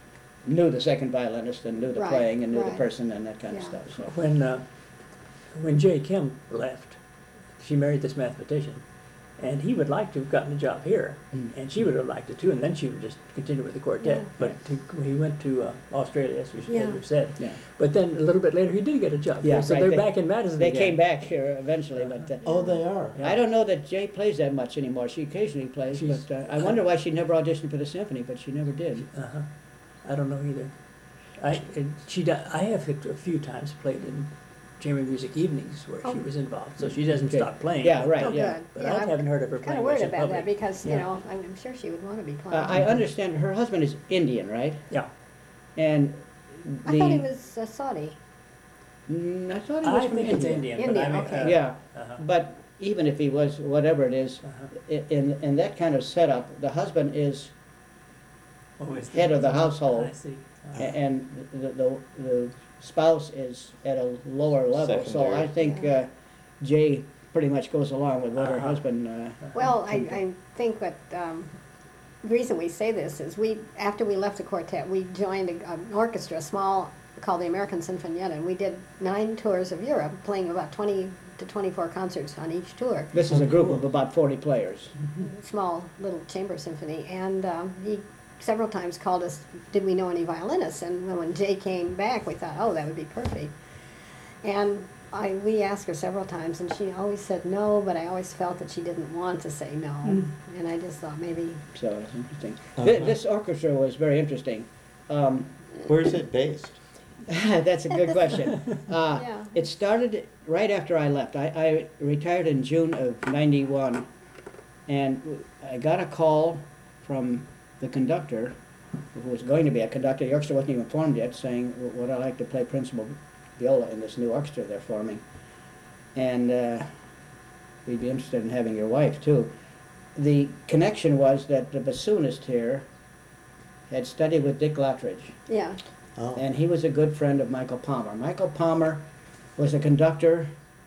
knew the second violinist and knew the Right, playing and knew the right. person and that kind of Yeah. stuff. So When, uh, when Jay Kim left, she married this mathematician, and he would like to have gotten a job here, Mm. and she would have liked it too, and then she would just continue with the quartet. Yeah. But he, he went to uh, Australia, as we, Yeah. as we said. yeah. But then a little bit later, he did get a job Yeah, here, so right. they're They- back in Madison They again. came back here eventually, but uh, Oh, they are. Yeah. I don't know that Jay plays that much anymore. She occasionally plays, She's- but uh, I wonder why she never auditioned for the symphony, but she never did. Uh-huh. I don't know either. I and she do, I have a few times played in chamber music evenings where Oh. she was involved, so she doesn't Okay. stop playing. Yeah, but- right, oh, yeah. good. But yeah, I haven't heard of her I'm kind playing of much worried in about that public. because you Yeah. know I'm, I'm sure she would want to be playing. Uh, I understand her husband is Indian, right? Yeah. And I the thought he was uh, Saudi. Mm, I thought he was I from think it's India. Indian, but I Indian, mean, okay. uh, Yeah, uh-huh, but even if he was, whatever it is, uh-huh. i- in in that kind of setup, the husband is Oh, is head of the household. I see. A- Uh-huh. and the, the, the spouse is at a lower level, so I Secondary. think, Yeah. uh, Jay pretty much goes along with what her Uh-huh. husband, uh, Well, I, I think what um, the reason we say this is we after we left the quartet, we joined a, an orchestra, a small called the American Sinfonietta, and we did nine tours of Europe, playing about twenty to twenty-four concerts on each tour. this is a group of about forty players. Small little chamber symphony, and um, he several times called us, did we know any violinists? And when- when Jay came back, we thought, oh, that would be perfect. And I, we asked her several times, and she always said no, but I always felt that she didn't want to say no. And I just thought maybe, So it's interesting. Uh-huh. Th- This orchestra was very interesting. Um, Where is it based? That's a good question. Uh, Yeah. It started right after I left. I, I retired in June of ninety-one, and I got a call from the conductor, who was going to be a conductor. The orchestra wasn't even formed yet, saying, "W- would I like to play principal viola in this new orchestra they're forming? And uh, we'd be interested in having your wife, too." The connection was that the bassoonist here had studied with Dick Lottridge. yeah, Oh. And he was a good friend of Michael Palmer. Michael Palmer was a conductor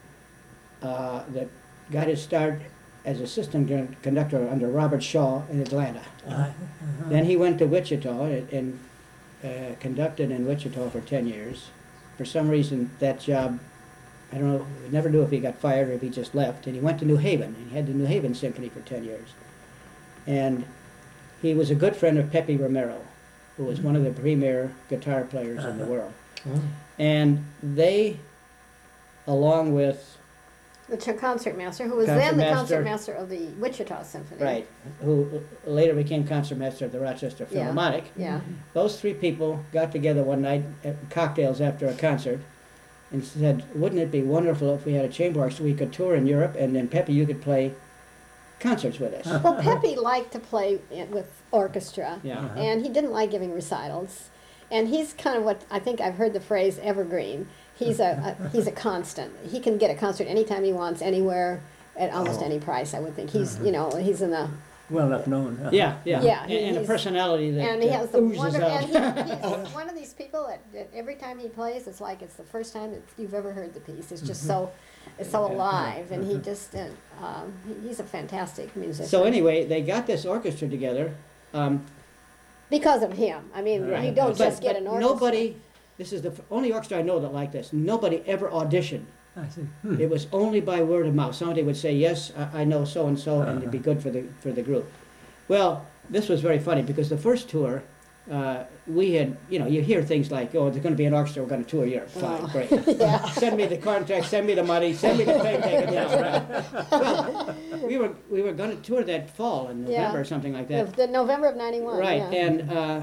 uh, that got his start as assistant con- conductor under Robert Shaw in Atlanta. Uh-huh. Uh-huh. Then he went to Wichita and, and uh, conducted in Wichita for ten years. For some reason, that job, I don't know, we never knew if he got fired or if he just left. And he went to New Haven, and he had the New Haven Symphony for ten years. And he was a good friend of Pepe Romero, who was one of the premier guitar players in the Uh-huh. world. Oh. And they, along with The ch- concertmaster, who was then the Concertmaster. concertmaster of the Wichita Symphony. right, who later became concertmaster of the Rochester Yeah. Philharmonic. Yeah. Those three people got together one night at cocktails after a concert and said, wouldn't it be wonderful if we had a chamber orchestra, we could tour in Europe, and then Pepe, you could play concerts with us. Well, Pepe liked to play it with orchestra, Yeah. and he didn't like giving recitals. And he's kind of what I think I've heard the phrase evergreen. He's a, a he's a constant. He can get a concert anytime he wants, anywhere, at almost Oh. any price. I would think he's you know he's in the Well enough known. huh? Yeah, yeah. Yeah, And, and a he's- personality that and he uh, has the oozes wonder. out. And he, he's one of these people that, that every time he plays, it's like it's the first time that you've ever heard the piece. It's just so it's so alive, and he just uh, um, he- he's a fantastic musician. So anyway, they got this orchestra together. Um, because of him, I mean, Right. you don't but, just get but an orchestra. nobody, this is the f- only orchestra I know that like this, nobody ever auditioned. I see. Hmm. It was only by word of mouth. Somebody would say, yes, I, I know so-and-so, and it'd be good for the, for the group. Well, this was very funny, because the first tour, uh, we had, you know, you hear things like, oh, there's gonna be an orchestra, we're gonna tour Europe. Fine, Oh. great. Yeah. Send me the contract, send me the money, send me the plane ticket, yeah, right. Well, we were, we were gonna tour that fall in Yeah. November or something like The, that. the November of ninety-one. Right, Yeah. and, uh,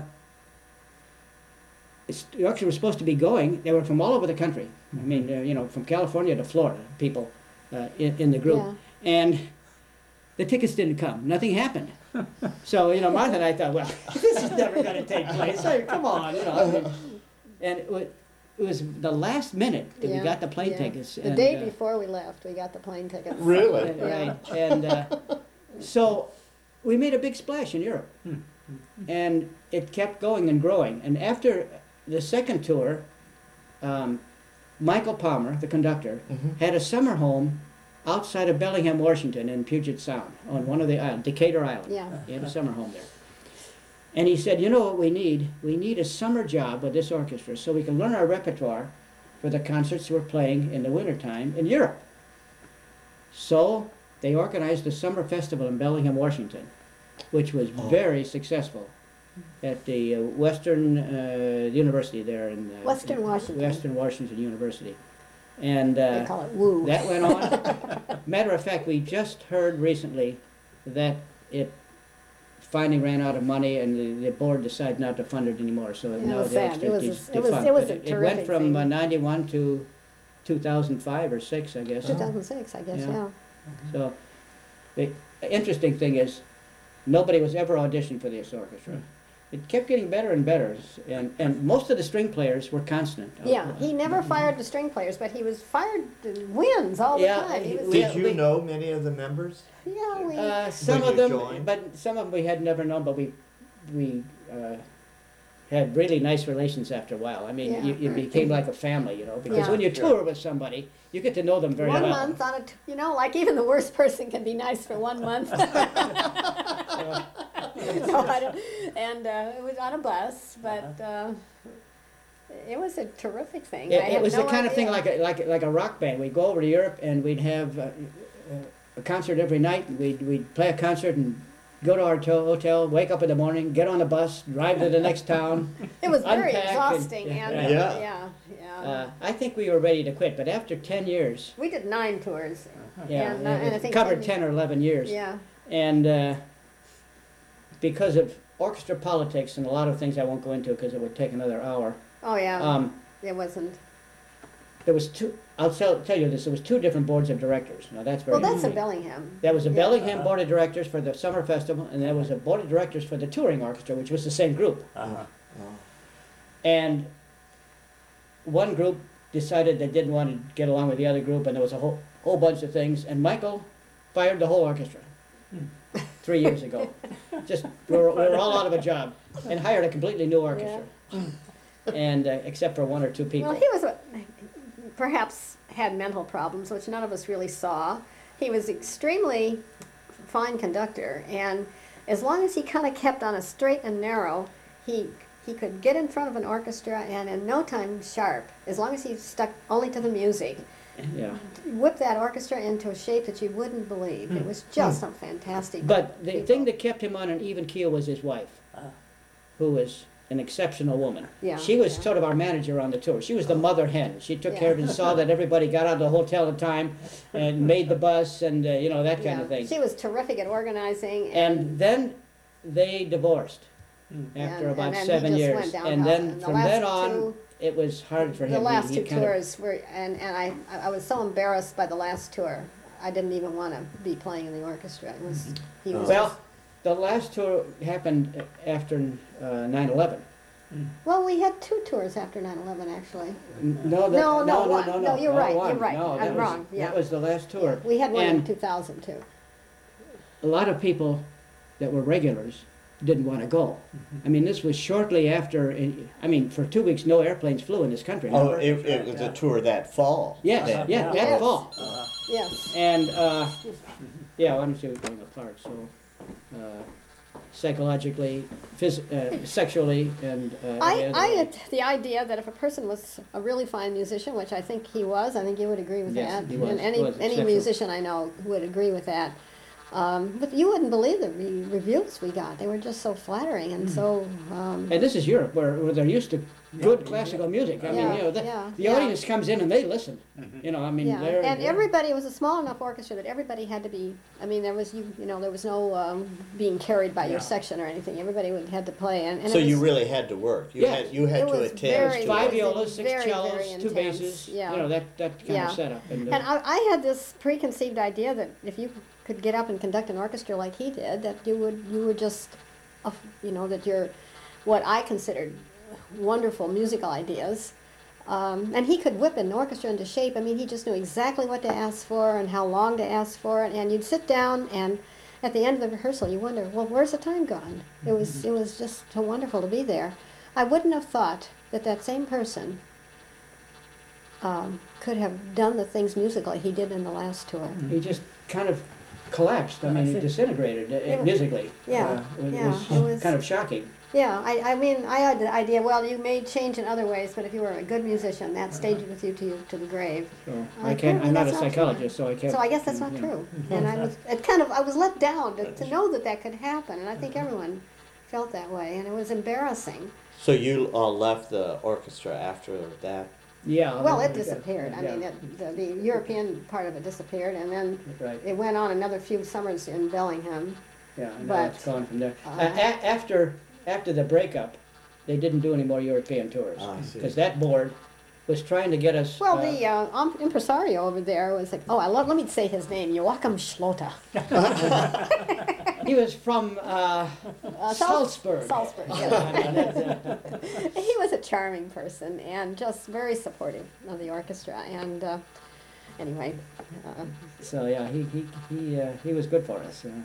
it's, the orchestra was supposed to be going, they were from all over the country. I mean, uh, you know, from California to Florida, people, uh, in, in the group. Yeah. And the tickets didn't come, nothing happened. So, you know, Martha and I thought, well, this is never gonna take place, I mean, come on, you know. I mean, and it was, it was the last minute that we Yeah, got the plane yeah. tickets. The and, day uh, before we left, we got the plane tickets. Really? and- Right, and, uh, so, we made a big splash in Europe. And it kept going and growing, and after the second tour, um, Michael Palmer, the conductor, Mhm. had a summer home outside of Bellingham, Washington, in Puget Sound, on one of the islands, Decatur Island. Yeah. He had a summer home there. And he said, you know what we need? We need a summer job with this orchestra so we can learn our repertoire for the concerts we're playing in the wintertime in Europe. So they organized a summer festival in Bellingham, Washington, which was Oh. very successful at the uh, Western uh, University there in uh, Western Washington. Western Washington University. And They uh, call it woo. that went on. Matter of fact, we just heard recently that it finally ran out of money, and the, the board decided not to fund it anymore. So It now was the sad. orchestra It was a- is it was- defunct. it was But a it, it went terrific from uh, thing. ninety-one to two thousand five or six, I guess. two thousand six, I guess, Yeah. yeah. So the interesting thing is, nobody was ever auditioned for this orchestra. It kept getting better and better, and, and most of the string players were constant. Yeah, he never fired the string players, but he was fired to wins all the Yeah, time. He he- was, we- Did you know many of the members? yeah, we, Uh, some When of you them, joined? but some of them we had never known, but we, we, uh, had really nice relations after a while. I mean, Yeah. you, you became like a family, you know, because Yeah. when you tour with somebody, you get to know them very one well. month on a, t- you know, like even the worst person can be nice for one month. No, I don't, and uh, it was on a bus, but uh, it was a terrific thing. I It, had it was no the kind of thing idea. like a, like a, like a rock band. We'd go over to Europe and we'd have uh, uh, a concert every night. And we'd we'd play a concert and go to our to- hotel, wake up in the morning, get on a bus, drive to the next town. It was very unpack and- exhausting, yeah, and, right. Yeah. yeah, yeah. Uh, I think we were ready to quit, but after ten years, We did nine tours. yeah, And, uh, and I it think covered ten- ten or eleven years. Yeah, And uh, because of orchestra politics and a lot of things I won't go into because it would take another hour. oh yeah, Um, it wasn't. there was two. I'll tell, tell you this. There was two different boards of directors. Now that's very. Well, that's a interesting. Bellingham. There was a Yeah. Bellingham board of directors for the summer festival, and there was a board of directors for the touring orchestra, which was the same group. Uh-huh. Oh. And one group decided they didn't want to get along with the other group, and there was a whole whole bunch of things. And Michael fired the whole orchestra three years ago. Just we were, we were all out of a job, and hired a completely new orchestra. And uh, except for one or two people. Well, he was, a- perhaps had mental problems, which none of us really saw. He was extremely fine conductor, and as long as he kind of kept on a straight and narrow, he he could get in front of an orchestra and in no time sharp, as long as he stuck only to the music, Yeah. whip that orchestra into a shape that you wouldn't believe. It was just some fantastic. But the people. thing that kept him on an even keel was his wife, Ah. who was an exceptional woman. Yeah, She was yeah. sort of our manager on the tour. She was the mother hen. She took care of it and saw that everybody got out of the hotel in time and made the bus and, uh, you know, that kind Yeah. of thing. She was terrific at organizing, and, And then they divorced and, after and about then seven he just years. went downhill. And then the from last then on, two, it was hard for him. the He- last he two kind of- tours were, and and I I was so embarrassed by the last tour. I didn't even want to be playing in the orchestra. It was he was Well, just- the last tour happened after uh, nine eleven. well, we had two tours after nine eleven actually. No, that, No, no, no, no, one. no, No, no, you're no, right, you're one. right. No, I'm that was- wrong, yeah. That was the last tour. We had one in And two thousand two. a lot of people that were regulars didn't want to go. I mean, this was shortly after, I mean, for two weeks, no airplanes flew in this country. Oh, remember? it, it was a tour that fall. Yes, then. yeah, that Yes. fall. Yes. And, uh, yeah, why don't you going apart, so, uh, psychologically, phys- uh, sexually, and, uh. I, every other I way. had the idea that if a person was a really fine musician, which I think he was, I think you would agree with Yes, that. he was. And He any, was any exceptional. musician I know would agree with that. Um, but you wouldn't believe the re- reviews we got. They were just so flattering and so, um, And this is Europe, where, where they're used to good classical music. I mean, Yeah, you know, the, yeah, the yeah. audience comes in and they listen. You know, I mean, yeah. they're. And they're- everybody, it was a small enough orchestra that everybody had to be, I mean, there was, you, you know, there was no, um, being carried by your section or anything. Everybody would, had to play and, and So it you was- really had to work. You Yes. had, you had It to was attend. very- to Five it. violas, six very, cellos, very two intense, basses, yeah. you know, that, that kind Yeah. of setup. And, uh, And I, I had this preconceived idea that if you could get up and conduct an orchestra like he did, that you would you would just, uh, you know, that your what I considered wonderful musical ideas, um, and he could whip an orchestra into shape. I mean, he just knew exactly what to ask for and how long to ask for it. And you'd sit down, and at the end of the rehearsal, you wonder, well, where's the time gone? It was it was just so wonderful to be there. I wouldn't have thought that that same person um, could have done the things musically he did in the last tour. he just kind of collapsed. I mean, he disintegrated uh, Yeah. musically. Yeah, Uh, it, yeah, was it was- kind of shocking. Yeah, I, I mean, I had the idea, well, you may change in other ways, but if you were a good musician, that stayed with you to, you to the grave. So Uh, I can't. apparently I'm not a that's not true. psychologist, so I can't. So I guess that's not yeah. true. And I was, it kind of, I was let down to, to know that that could happen, and I think everyone felt that way, and it was embarrassing. So you all left the orchestra after that? Yeah. Well, I it mean, disappeared. I yeah, mean, it, the, the European part of it disappeared, and then Right. it went on another few summers in Bellingham. Yeah. And but, now it's gone from there. uh, Uh, a- after after the breakup, they didn't do any more European tours Ah, I see. because that board was trying to get us. Well, uh, the uh, um, impresario over there was like, oh, I love, let me say his name, Joachim Schlotter. he was from uh, Uh, Sal- Salzburg. Salzburg, I yeah. mean, that's, uh, He was a charming person and just very supportive of the orchestra. And uh, anyway, uh, so yeah, he he he uh, he was good for us. Uh,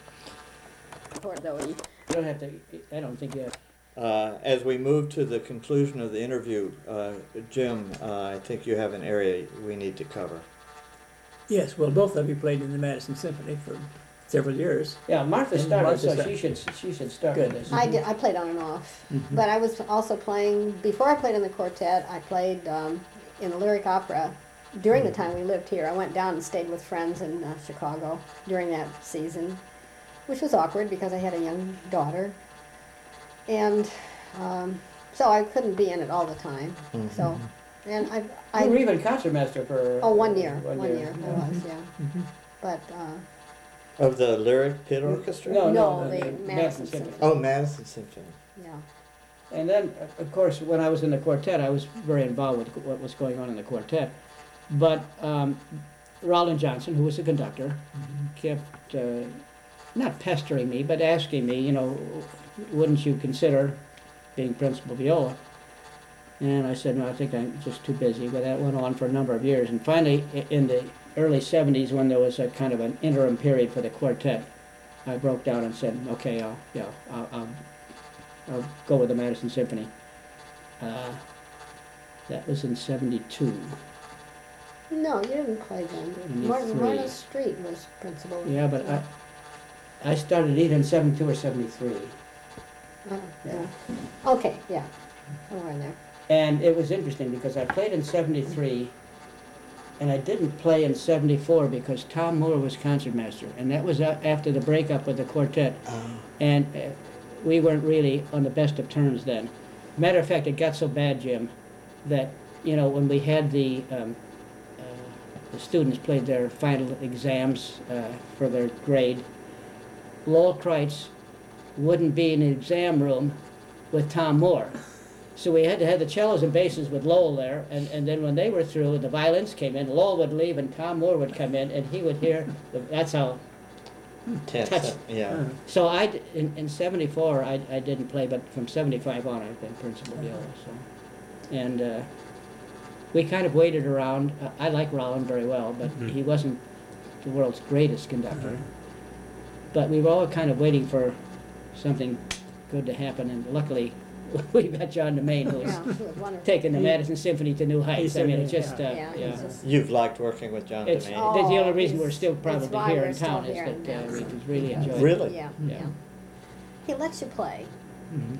poor though he. you don't have to. I don't think you have. Uh, as we move to the conclusion of the interview, uh, Jim, uh, I think you have an area we need to cover. Yes, well, both of you played in the Madison Symphony for several years. Yeah, Martha And started, Martha so started. she should she should start Good. with this. I did. I played on and off, but I was also playing before I played in the quartet. I played um, in the lyric opera during the time we lived here. I went down and stayed with friends in uh, Chicago during that season, which was awkward because I had a young daughter, and um, so I couldn't be in it all the time. So, and I, I You were even concertmaster for. oh one year, one, One year, year. I was, yeah, but. Uh, Of the Lyric Pit Orchestra? No, No, no, the the Madison Madison Symphony. Symphony. Oh, Madison Symphony. Yeah. And then, uh, of course, when I was in the quartet, I was very involved with what was going on in the quartet. But um, Roland Johnson, who was the conductor, kept uh, not pestering me, but asking me, you know, wouldn't you consider being principal viola? And I said, no, I think I'm just too busy. But that went on for a number of years. And finally, i- in the early seventies, when there was a kind of an interim period for the quartet, I broke down and said, okay, I'll, yeah, I'll, I'll, I'll go with the Madison Symphony. Uh, that was in seventy-two. No, you didn't play then. Martin, Seventy-three. Martin Street was principal. Yeah, but I, I started either in seventy-two or seventy-three. Oh, yeah. Okay, yeah, somewhere in there. And it was interesting because I played in seventy-three, and I didn't play in seventy-four because Tom Moore was concertmaster, and that was a- after the breakup with the quartet. Oh. And uh, we weren't really on the best of terms then. Matter of fact, it got so bad, Jim, that, you know, when we had the, um, uh, the students played their final exams uh, for their grade, Lowell Kreitz wouldn't be in the exam room with Tom Moore. So we had to have the cellos and basses with Lowell there, and, and then when they were through and the violins came in, Lowell would leave and Tom Moore would come in, and he would hear, the, that's how, Tense, Touch. yeah. so I, d- in, in seventy-four, I, I didn't play, but from seventy-five on, I've been principal viola, so. And, uh, we kind of waited around, uh, I like Rollin very well, but Mhm. he wasn't the world's greatest conductor. Uh-huh. But we were all kind of waiting for something good to happen, and luckily, we got John DeMaine, who's Yeah, it was wonderful. taking the He- Madison Symphony to new heights. I mean, it's just, uh, Yeah, yeah. he's just- You've liked working with John It's, DeMaine? that's the Oh, only reason we're he's- still that's probably why here we're in still town, is here in that uh, we Madison. just really enjoy it. Really? Yeah, Yeah. yeah. He lets you play, Mhm.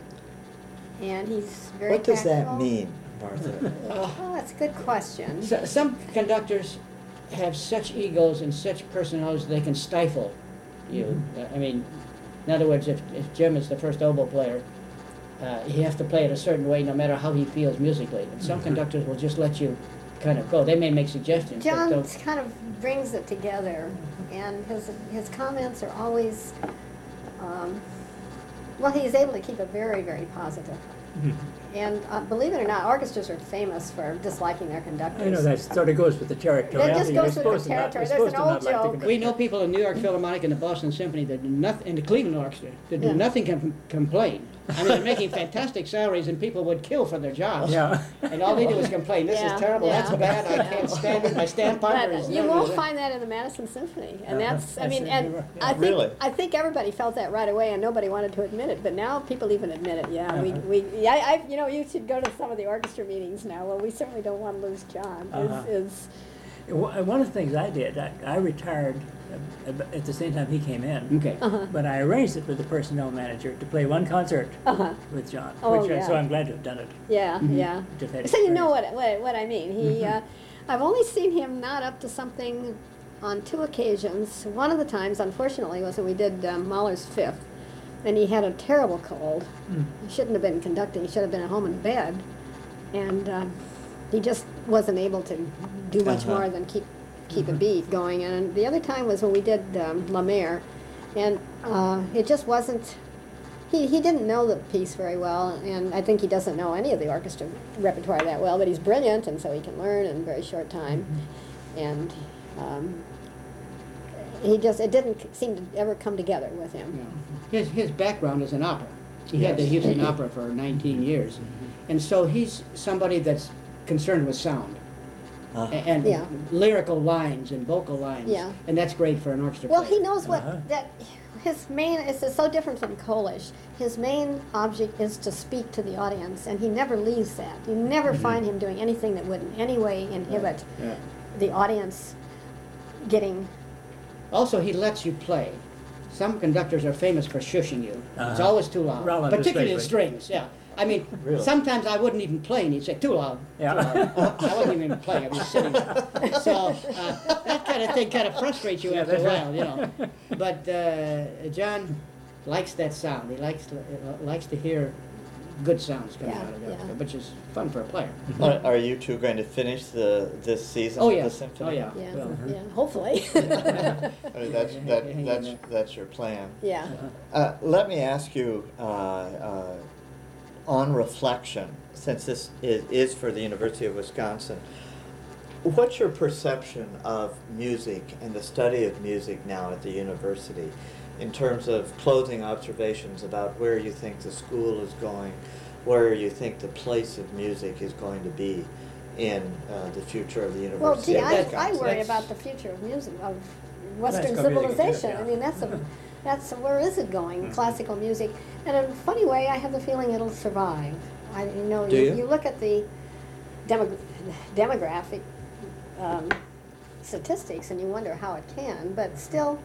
and he's very What does that tactful. mean, Martha? Oh, that's a good question. So, some conductors have such egos and such personalities they can stifle you. I mean, in other words, if, if Jim is the first oboe player, uh, he has to play it a certain way no matter how he feels musically. And some Mhm. conductors will just let you kind of go. They may make suggestions, but John don't. kind of brings it together, and his his comments are always, um, well, he's able to keep it very, very positive. Mhm. And uh, believe it or not, orchestras are famous for disliking their conductors. I know that sort of goes with the territory. That just You're goes with the supposed to not- territory. you're There's supposed an to old not like the joke. conductor. We know people in New York Philharmonic and the Boston Symphony that do nothing, and the Cleveland Orchestra that do Yeah. nothing can complain. I mean, they're making fantastic salaries, and people would kill for their jobs. Yeah. And all they do is complain. This Yeah, is terrible. yeah. That's bad. I can't stand it. My stand partner is. But you won't find that in the Madison Symphony, and Uh-huh. that's, I That's mean, it, and you're right. I think, Really? I think everybody felt that right away, and nobody wanted to admit it, but now people even admit it, yeah, we, Uh-huh. we, yeah, I, you know, you should go to some of the orchestra meetings now, well, we certainly don't want to lose John, Uh-huh. is, is, One one of the things I did, I, I retired uh, ab- at the same time he came in. Okay. uh-huh, But I arranged it with the personnel manager to play one concert uh-huh, with John. Oh, which, I- So yeah. I'm glad to have done it. yeah, Mhm. yeah. Just had So you know experience. what, what, what I mean, he, uh, I've only seen him not up to something on two occasions. One of the times, unfortunately, was when we did um, Mahler's Fifth, and he had a terrible cold. Mm. He shouldn't have been conducting, he should have been at home in bed. And um, he just wasn't able to do much Uh-huh. more than keep, keep a beat going. And the other time was when we did um, La Mer, and uh, it just wasn't, he, he didn't know the piece very well, and I think he doesn't know any of the orchestra repertoire that well, but he's brilliant, and so he can learn in a very short time. And um, he just, it didn't seem to ever come together with him. Yeah. His, his background is in opera. He had the Yes. Houston Opera for nineteen years. And so he's somebody that's concerned with sound a- Uh-huh. and Yeah. lyrical lines and vocal lines. Yeah. And that's great for an orchestra Well, player. he knows what, Uh-huh. that, his main, it's so different from Kolisch. His main object is to speak to the audience, and he never leaves that. You never find him doing anything that would in any way inhibit Yeah. the audience getting, Also, he lets you play. Some conductors are famous for shushing you. It's Uh-huh. always too loud. Rollin Particularly in especially. strings, yeah. I mean, Really? sometimes I wouldn't even play, and he'd say, too loud. too Yeah. loud." I wasn't even playing, I was sitting there. So, uh, that kind of thing kind of frustrates you Yeah, after a that's while, you know. But uh, John likes that sound. He likes to, uh, likes to hear good sounds coming Yeah, out of the yeah. orchestra, which is fun for a player. Are, are you two going to finish the this season Oh, of yeah. the symphony? Oh, yeah. yeah, Well, yeah, hopefully. I mean, that's Yeah, that, yeah, yeah, that's yeah. that's your plan. Yeah, Uh, let me ask you, uh, uh, on reflection, since this is, is for the University of Wisconsin, what's your perception of music and the study of music now at the university, in terms of closing observations about where you think the school is going, where you think the place of music is going to be in uh, the future of the well, University gee, of I, Wisconsin? I worry That's- about the future of music, of Western gonna be the- civilization. yeah. I mean, that's a, that's, where is it going, classical music? And in a funny way, I have the feeling it'll survive. I, you know, Do you, you? you look at the demo, demographic um, statistics and you wonder how it can, but still,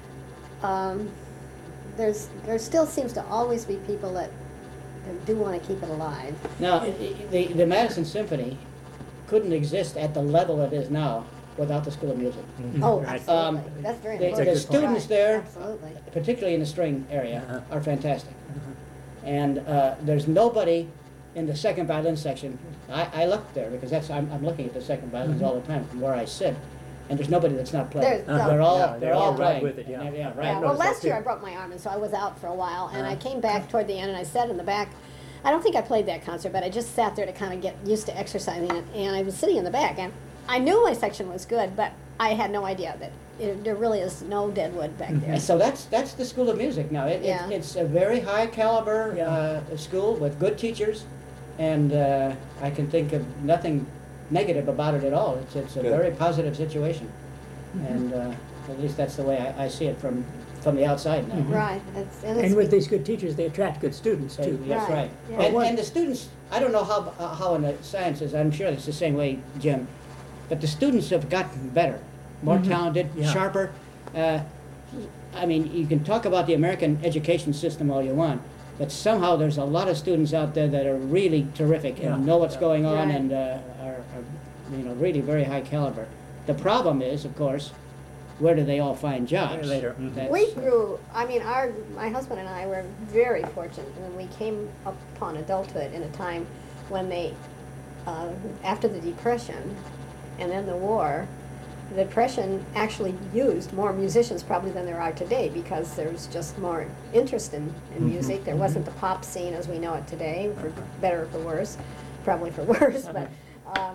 um, there's, there still seems to always be people that, that do want to keep it alive. Now, i- i- the, the Madison Symphony couldn't exist at the level it is now without the School of Music. Oh, Right. absolutely, Um, that's very The, important. the That's a good point. students there, Absolutely. particularly in the string area, Uh-huh. are fantastic. And uh, there's nobody in the second violin section. I, I looked there because that's I'm, I'm looking at the second violins all the time from where I sit, and there's nobody that's not playing. There's- Uh-huh. They're all Yeah, they're, they're all all right playing. with it, yeah. And, yeah, right. Yeah, well, noticed that last year too. I broke my arm, and so I was out for a while, and I Uh-huh. came back toward the end, and I sat in the back. I don't think I played that concert, but I just sat there to kind of get used to exercising it, and I was sitting in the back, and I knew my section was good, but I had no idea that it, there really is no deadwood back there. And so that's that's the School of Music now. It, Yeah. it, it's a very high caliber Yeah. uh, school with good teachers, and uh, I can think of nothing negative about it at all. It's it's a Good. very positive situation, and uh, at least that's the way I, I see it from from the outside now. Right, it's, and it's, And with these good teachers, they attract good students So, too. that's Right, right. yeah. And, Well, and the students, I don't know how uh, how in the sciences. I'm sure it's the same way, Jim, but the students have gotten better, more Mhm. talented, Yeah. sharper. Uh, I mean, you can talk about the American education system all you want, but somehow there's a lot of students out there that are really terrific Yeah. and know what's Yeah. going on Right. and uh, are, are, you know, really very high caliber. The problem is, of course, where do they all find jobs? Later. Mhm. That's- we grew, I mean, our, my husband and I were very fortunate, and we came upon adulthood in a time when they, uh, after the Depression and then the war, the Depression actually used more musicians probably than there are today because there was just more interest in, in music. There wasn't the pop scene as we know it today, for better or for worse, probably for worse, but um,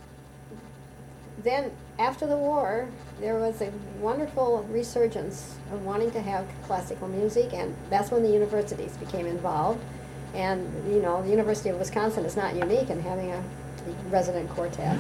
then after the war, there was a wonderful resurgence of wanting to have classical music, and that's when the universities became involved. And, you know, the University of Wisconsin is not unique in having a resident quartet.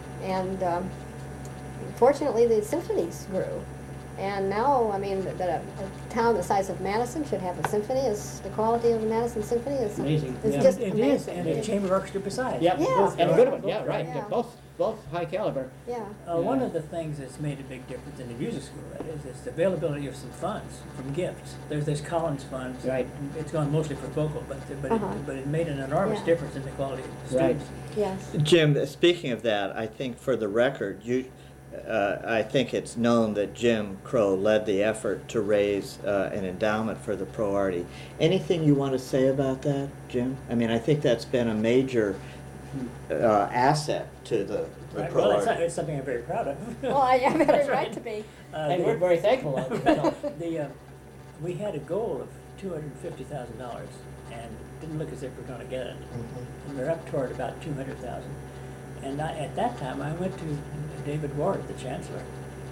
And um, fortunately, the symphonies grew. And now, I mean, that a, a town the size of Madison should have a symphony. Is the quality of the Madison Symphony is Amazing, It's yeah. just It is, amazing. and a It- chamber orchestra besides. Yep, Yeah. and a good one. Yeah, Both right. Yeah. They're both both high caliber. Yeah. Uh, one Yeah. of the things that's made a big difference in the music school, that is, is the availability of some funds from gifts. There's this Collins Fund. Right. It's gone mostly for vocal, but, but, Uh-huh. it, but it made an enormous Yeah. difference in the quality of the Right. students. Yes. Jim, speaking of that, I think for the record, you, uh, I think it's known that Jim Crow led the effort to raise uh, an endowment for the Pro Arty. Anything you want to say about that, Jim? I mean, I think that's been a major uh, asset to the, the Right, Pro well, it's, Arty. it's something I'm very proud of. Well, I have every That's right to be. Uh, And the- we're very thankful of it. so. the, uh, we had a goal of two hundred and fifty thousand dollars, and it didn't look as if we're gonna get it. Mhm. And we're up toward about two hundred thousand. And I, at that time, I went to David Ward, the chancellor.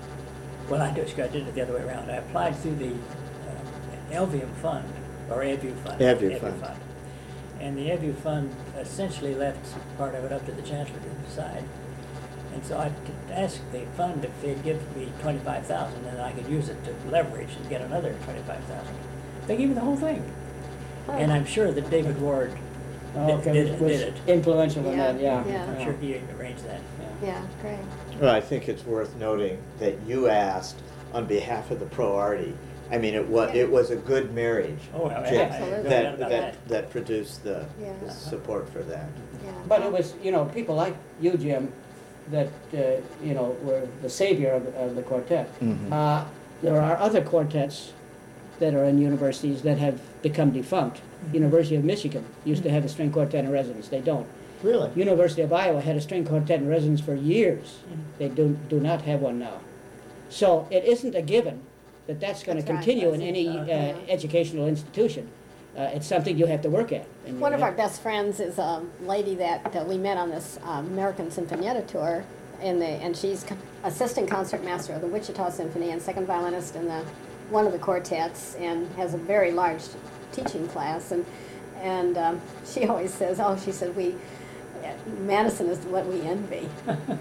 Well, I did, I did it the other way around. I applied through the uh, Elvium Fund, or Evu Fund. Evu Fund. And the Evu Fund essentially left part of it up to the chancellor to decide. And so I t- asked the fund if they'd give me twenty-five thousand, and I could use it to leverage and get another twenty-five thousand. They gave me the whole thing. And I'm sure that David Ward Oh, did, okay, did, was did it. influential in Yeah, that, yeah. yeah. I'm sure he arranged that. Yeah, great. Well, I think it's worth noting that you asked on behalf of the Pro Arty. I mean, it was, Yeah. it was a good marriage. Oh, I- Jim, I- I- Absolutely. no doubt That, about that, that produced the Yeah. the support for that. Yeah. But it was, you know, people like you, Jim, that, uh, you know, were the savior of, of the quartet. Mhm. Uh, there are other quartets that are in universities that have become defunct. University of Michigan used to have a string quartet in residence. They don't. Really? University of Iowa had a string quartet in residence for years. They do, do not have one now. So it isn't a given that that's going to That's right. continue in That's any it. uh, Yeah. educational institution. Uh, it's something you have to work at. And you One of have- our best friends is a lady that uh, we met on this um, American Sinfonietta tour, in the, and she's co- assistant concertmaster of the Wichita Symphony and second violinist in the one of the quartets, and has a very large teaching class. And and um, she always says, "Oh, she said we Madison is what we envy."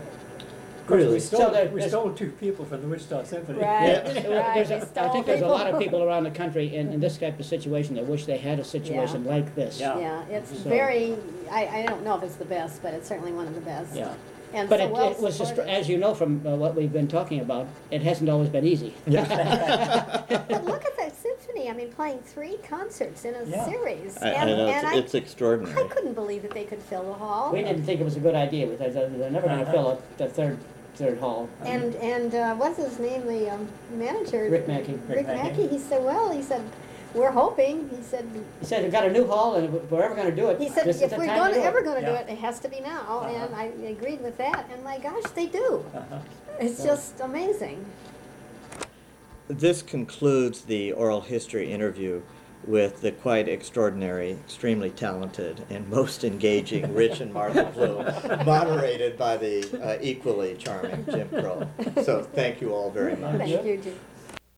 Of course, Really? we stole, So there- we there's- stole two people from the Wichita Symphony. Right. Yeah. Well, there's we a- I stole think there's a lot of people. people around the country in, in this type of situation that wish they had a situation like this. Yeah. Yeah, it's So- very. I, I don't know if it's the best, but it's certainly one of the best. Yeah. And But so it, well it was just, supported. as you know from uh, what we've been talking about, it hasn't always been easy. But look at that symphony. I mean, playing three concerts in a Yeah. series. I, I and know, and it's, I, it's extraordinary. I couldn't believe that they could fill the hall. We didn't think it was a good idea because they're they're never going to Uh-huh. fill up the third third hall. And and uh, what's his name? The um, manager. Rick Mackey. Rick Rick Mackey. Mackey. He said, well, he said, we're hoping, he said, He said, we've got a new hall and if we're ever gonna do it. he said, this is if the we're time to gonna, do it." ever gonna do Yeah. it, it has to be now, Uh-huh. and I agreed with that, and my gosh, they do. Uh-huh. It's just amazing. This concludes the oral history interview with the quite extraordinary, extremely talented, and most engaging Rich and Martha Bloom, moderated by the uh, equally charming Jim Crow. So thank you all very much. Thank you, Jim.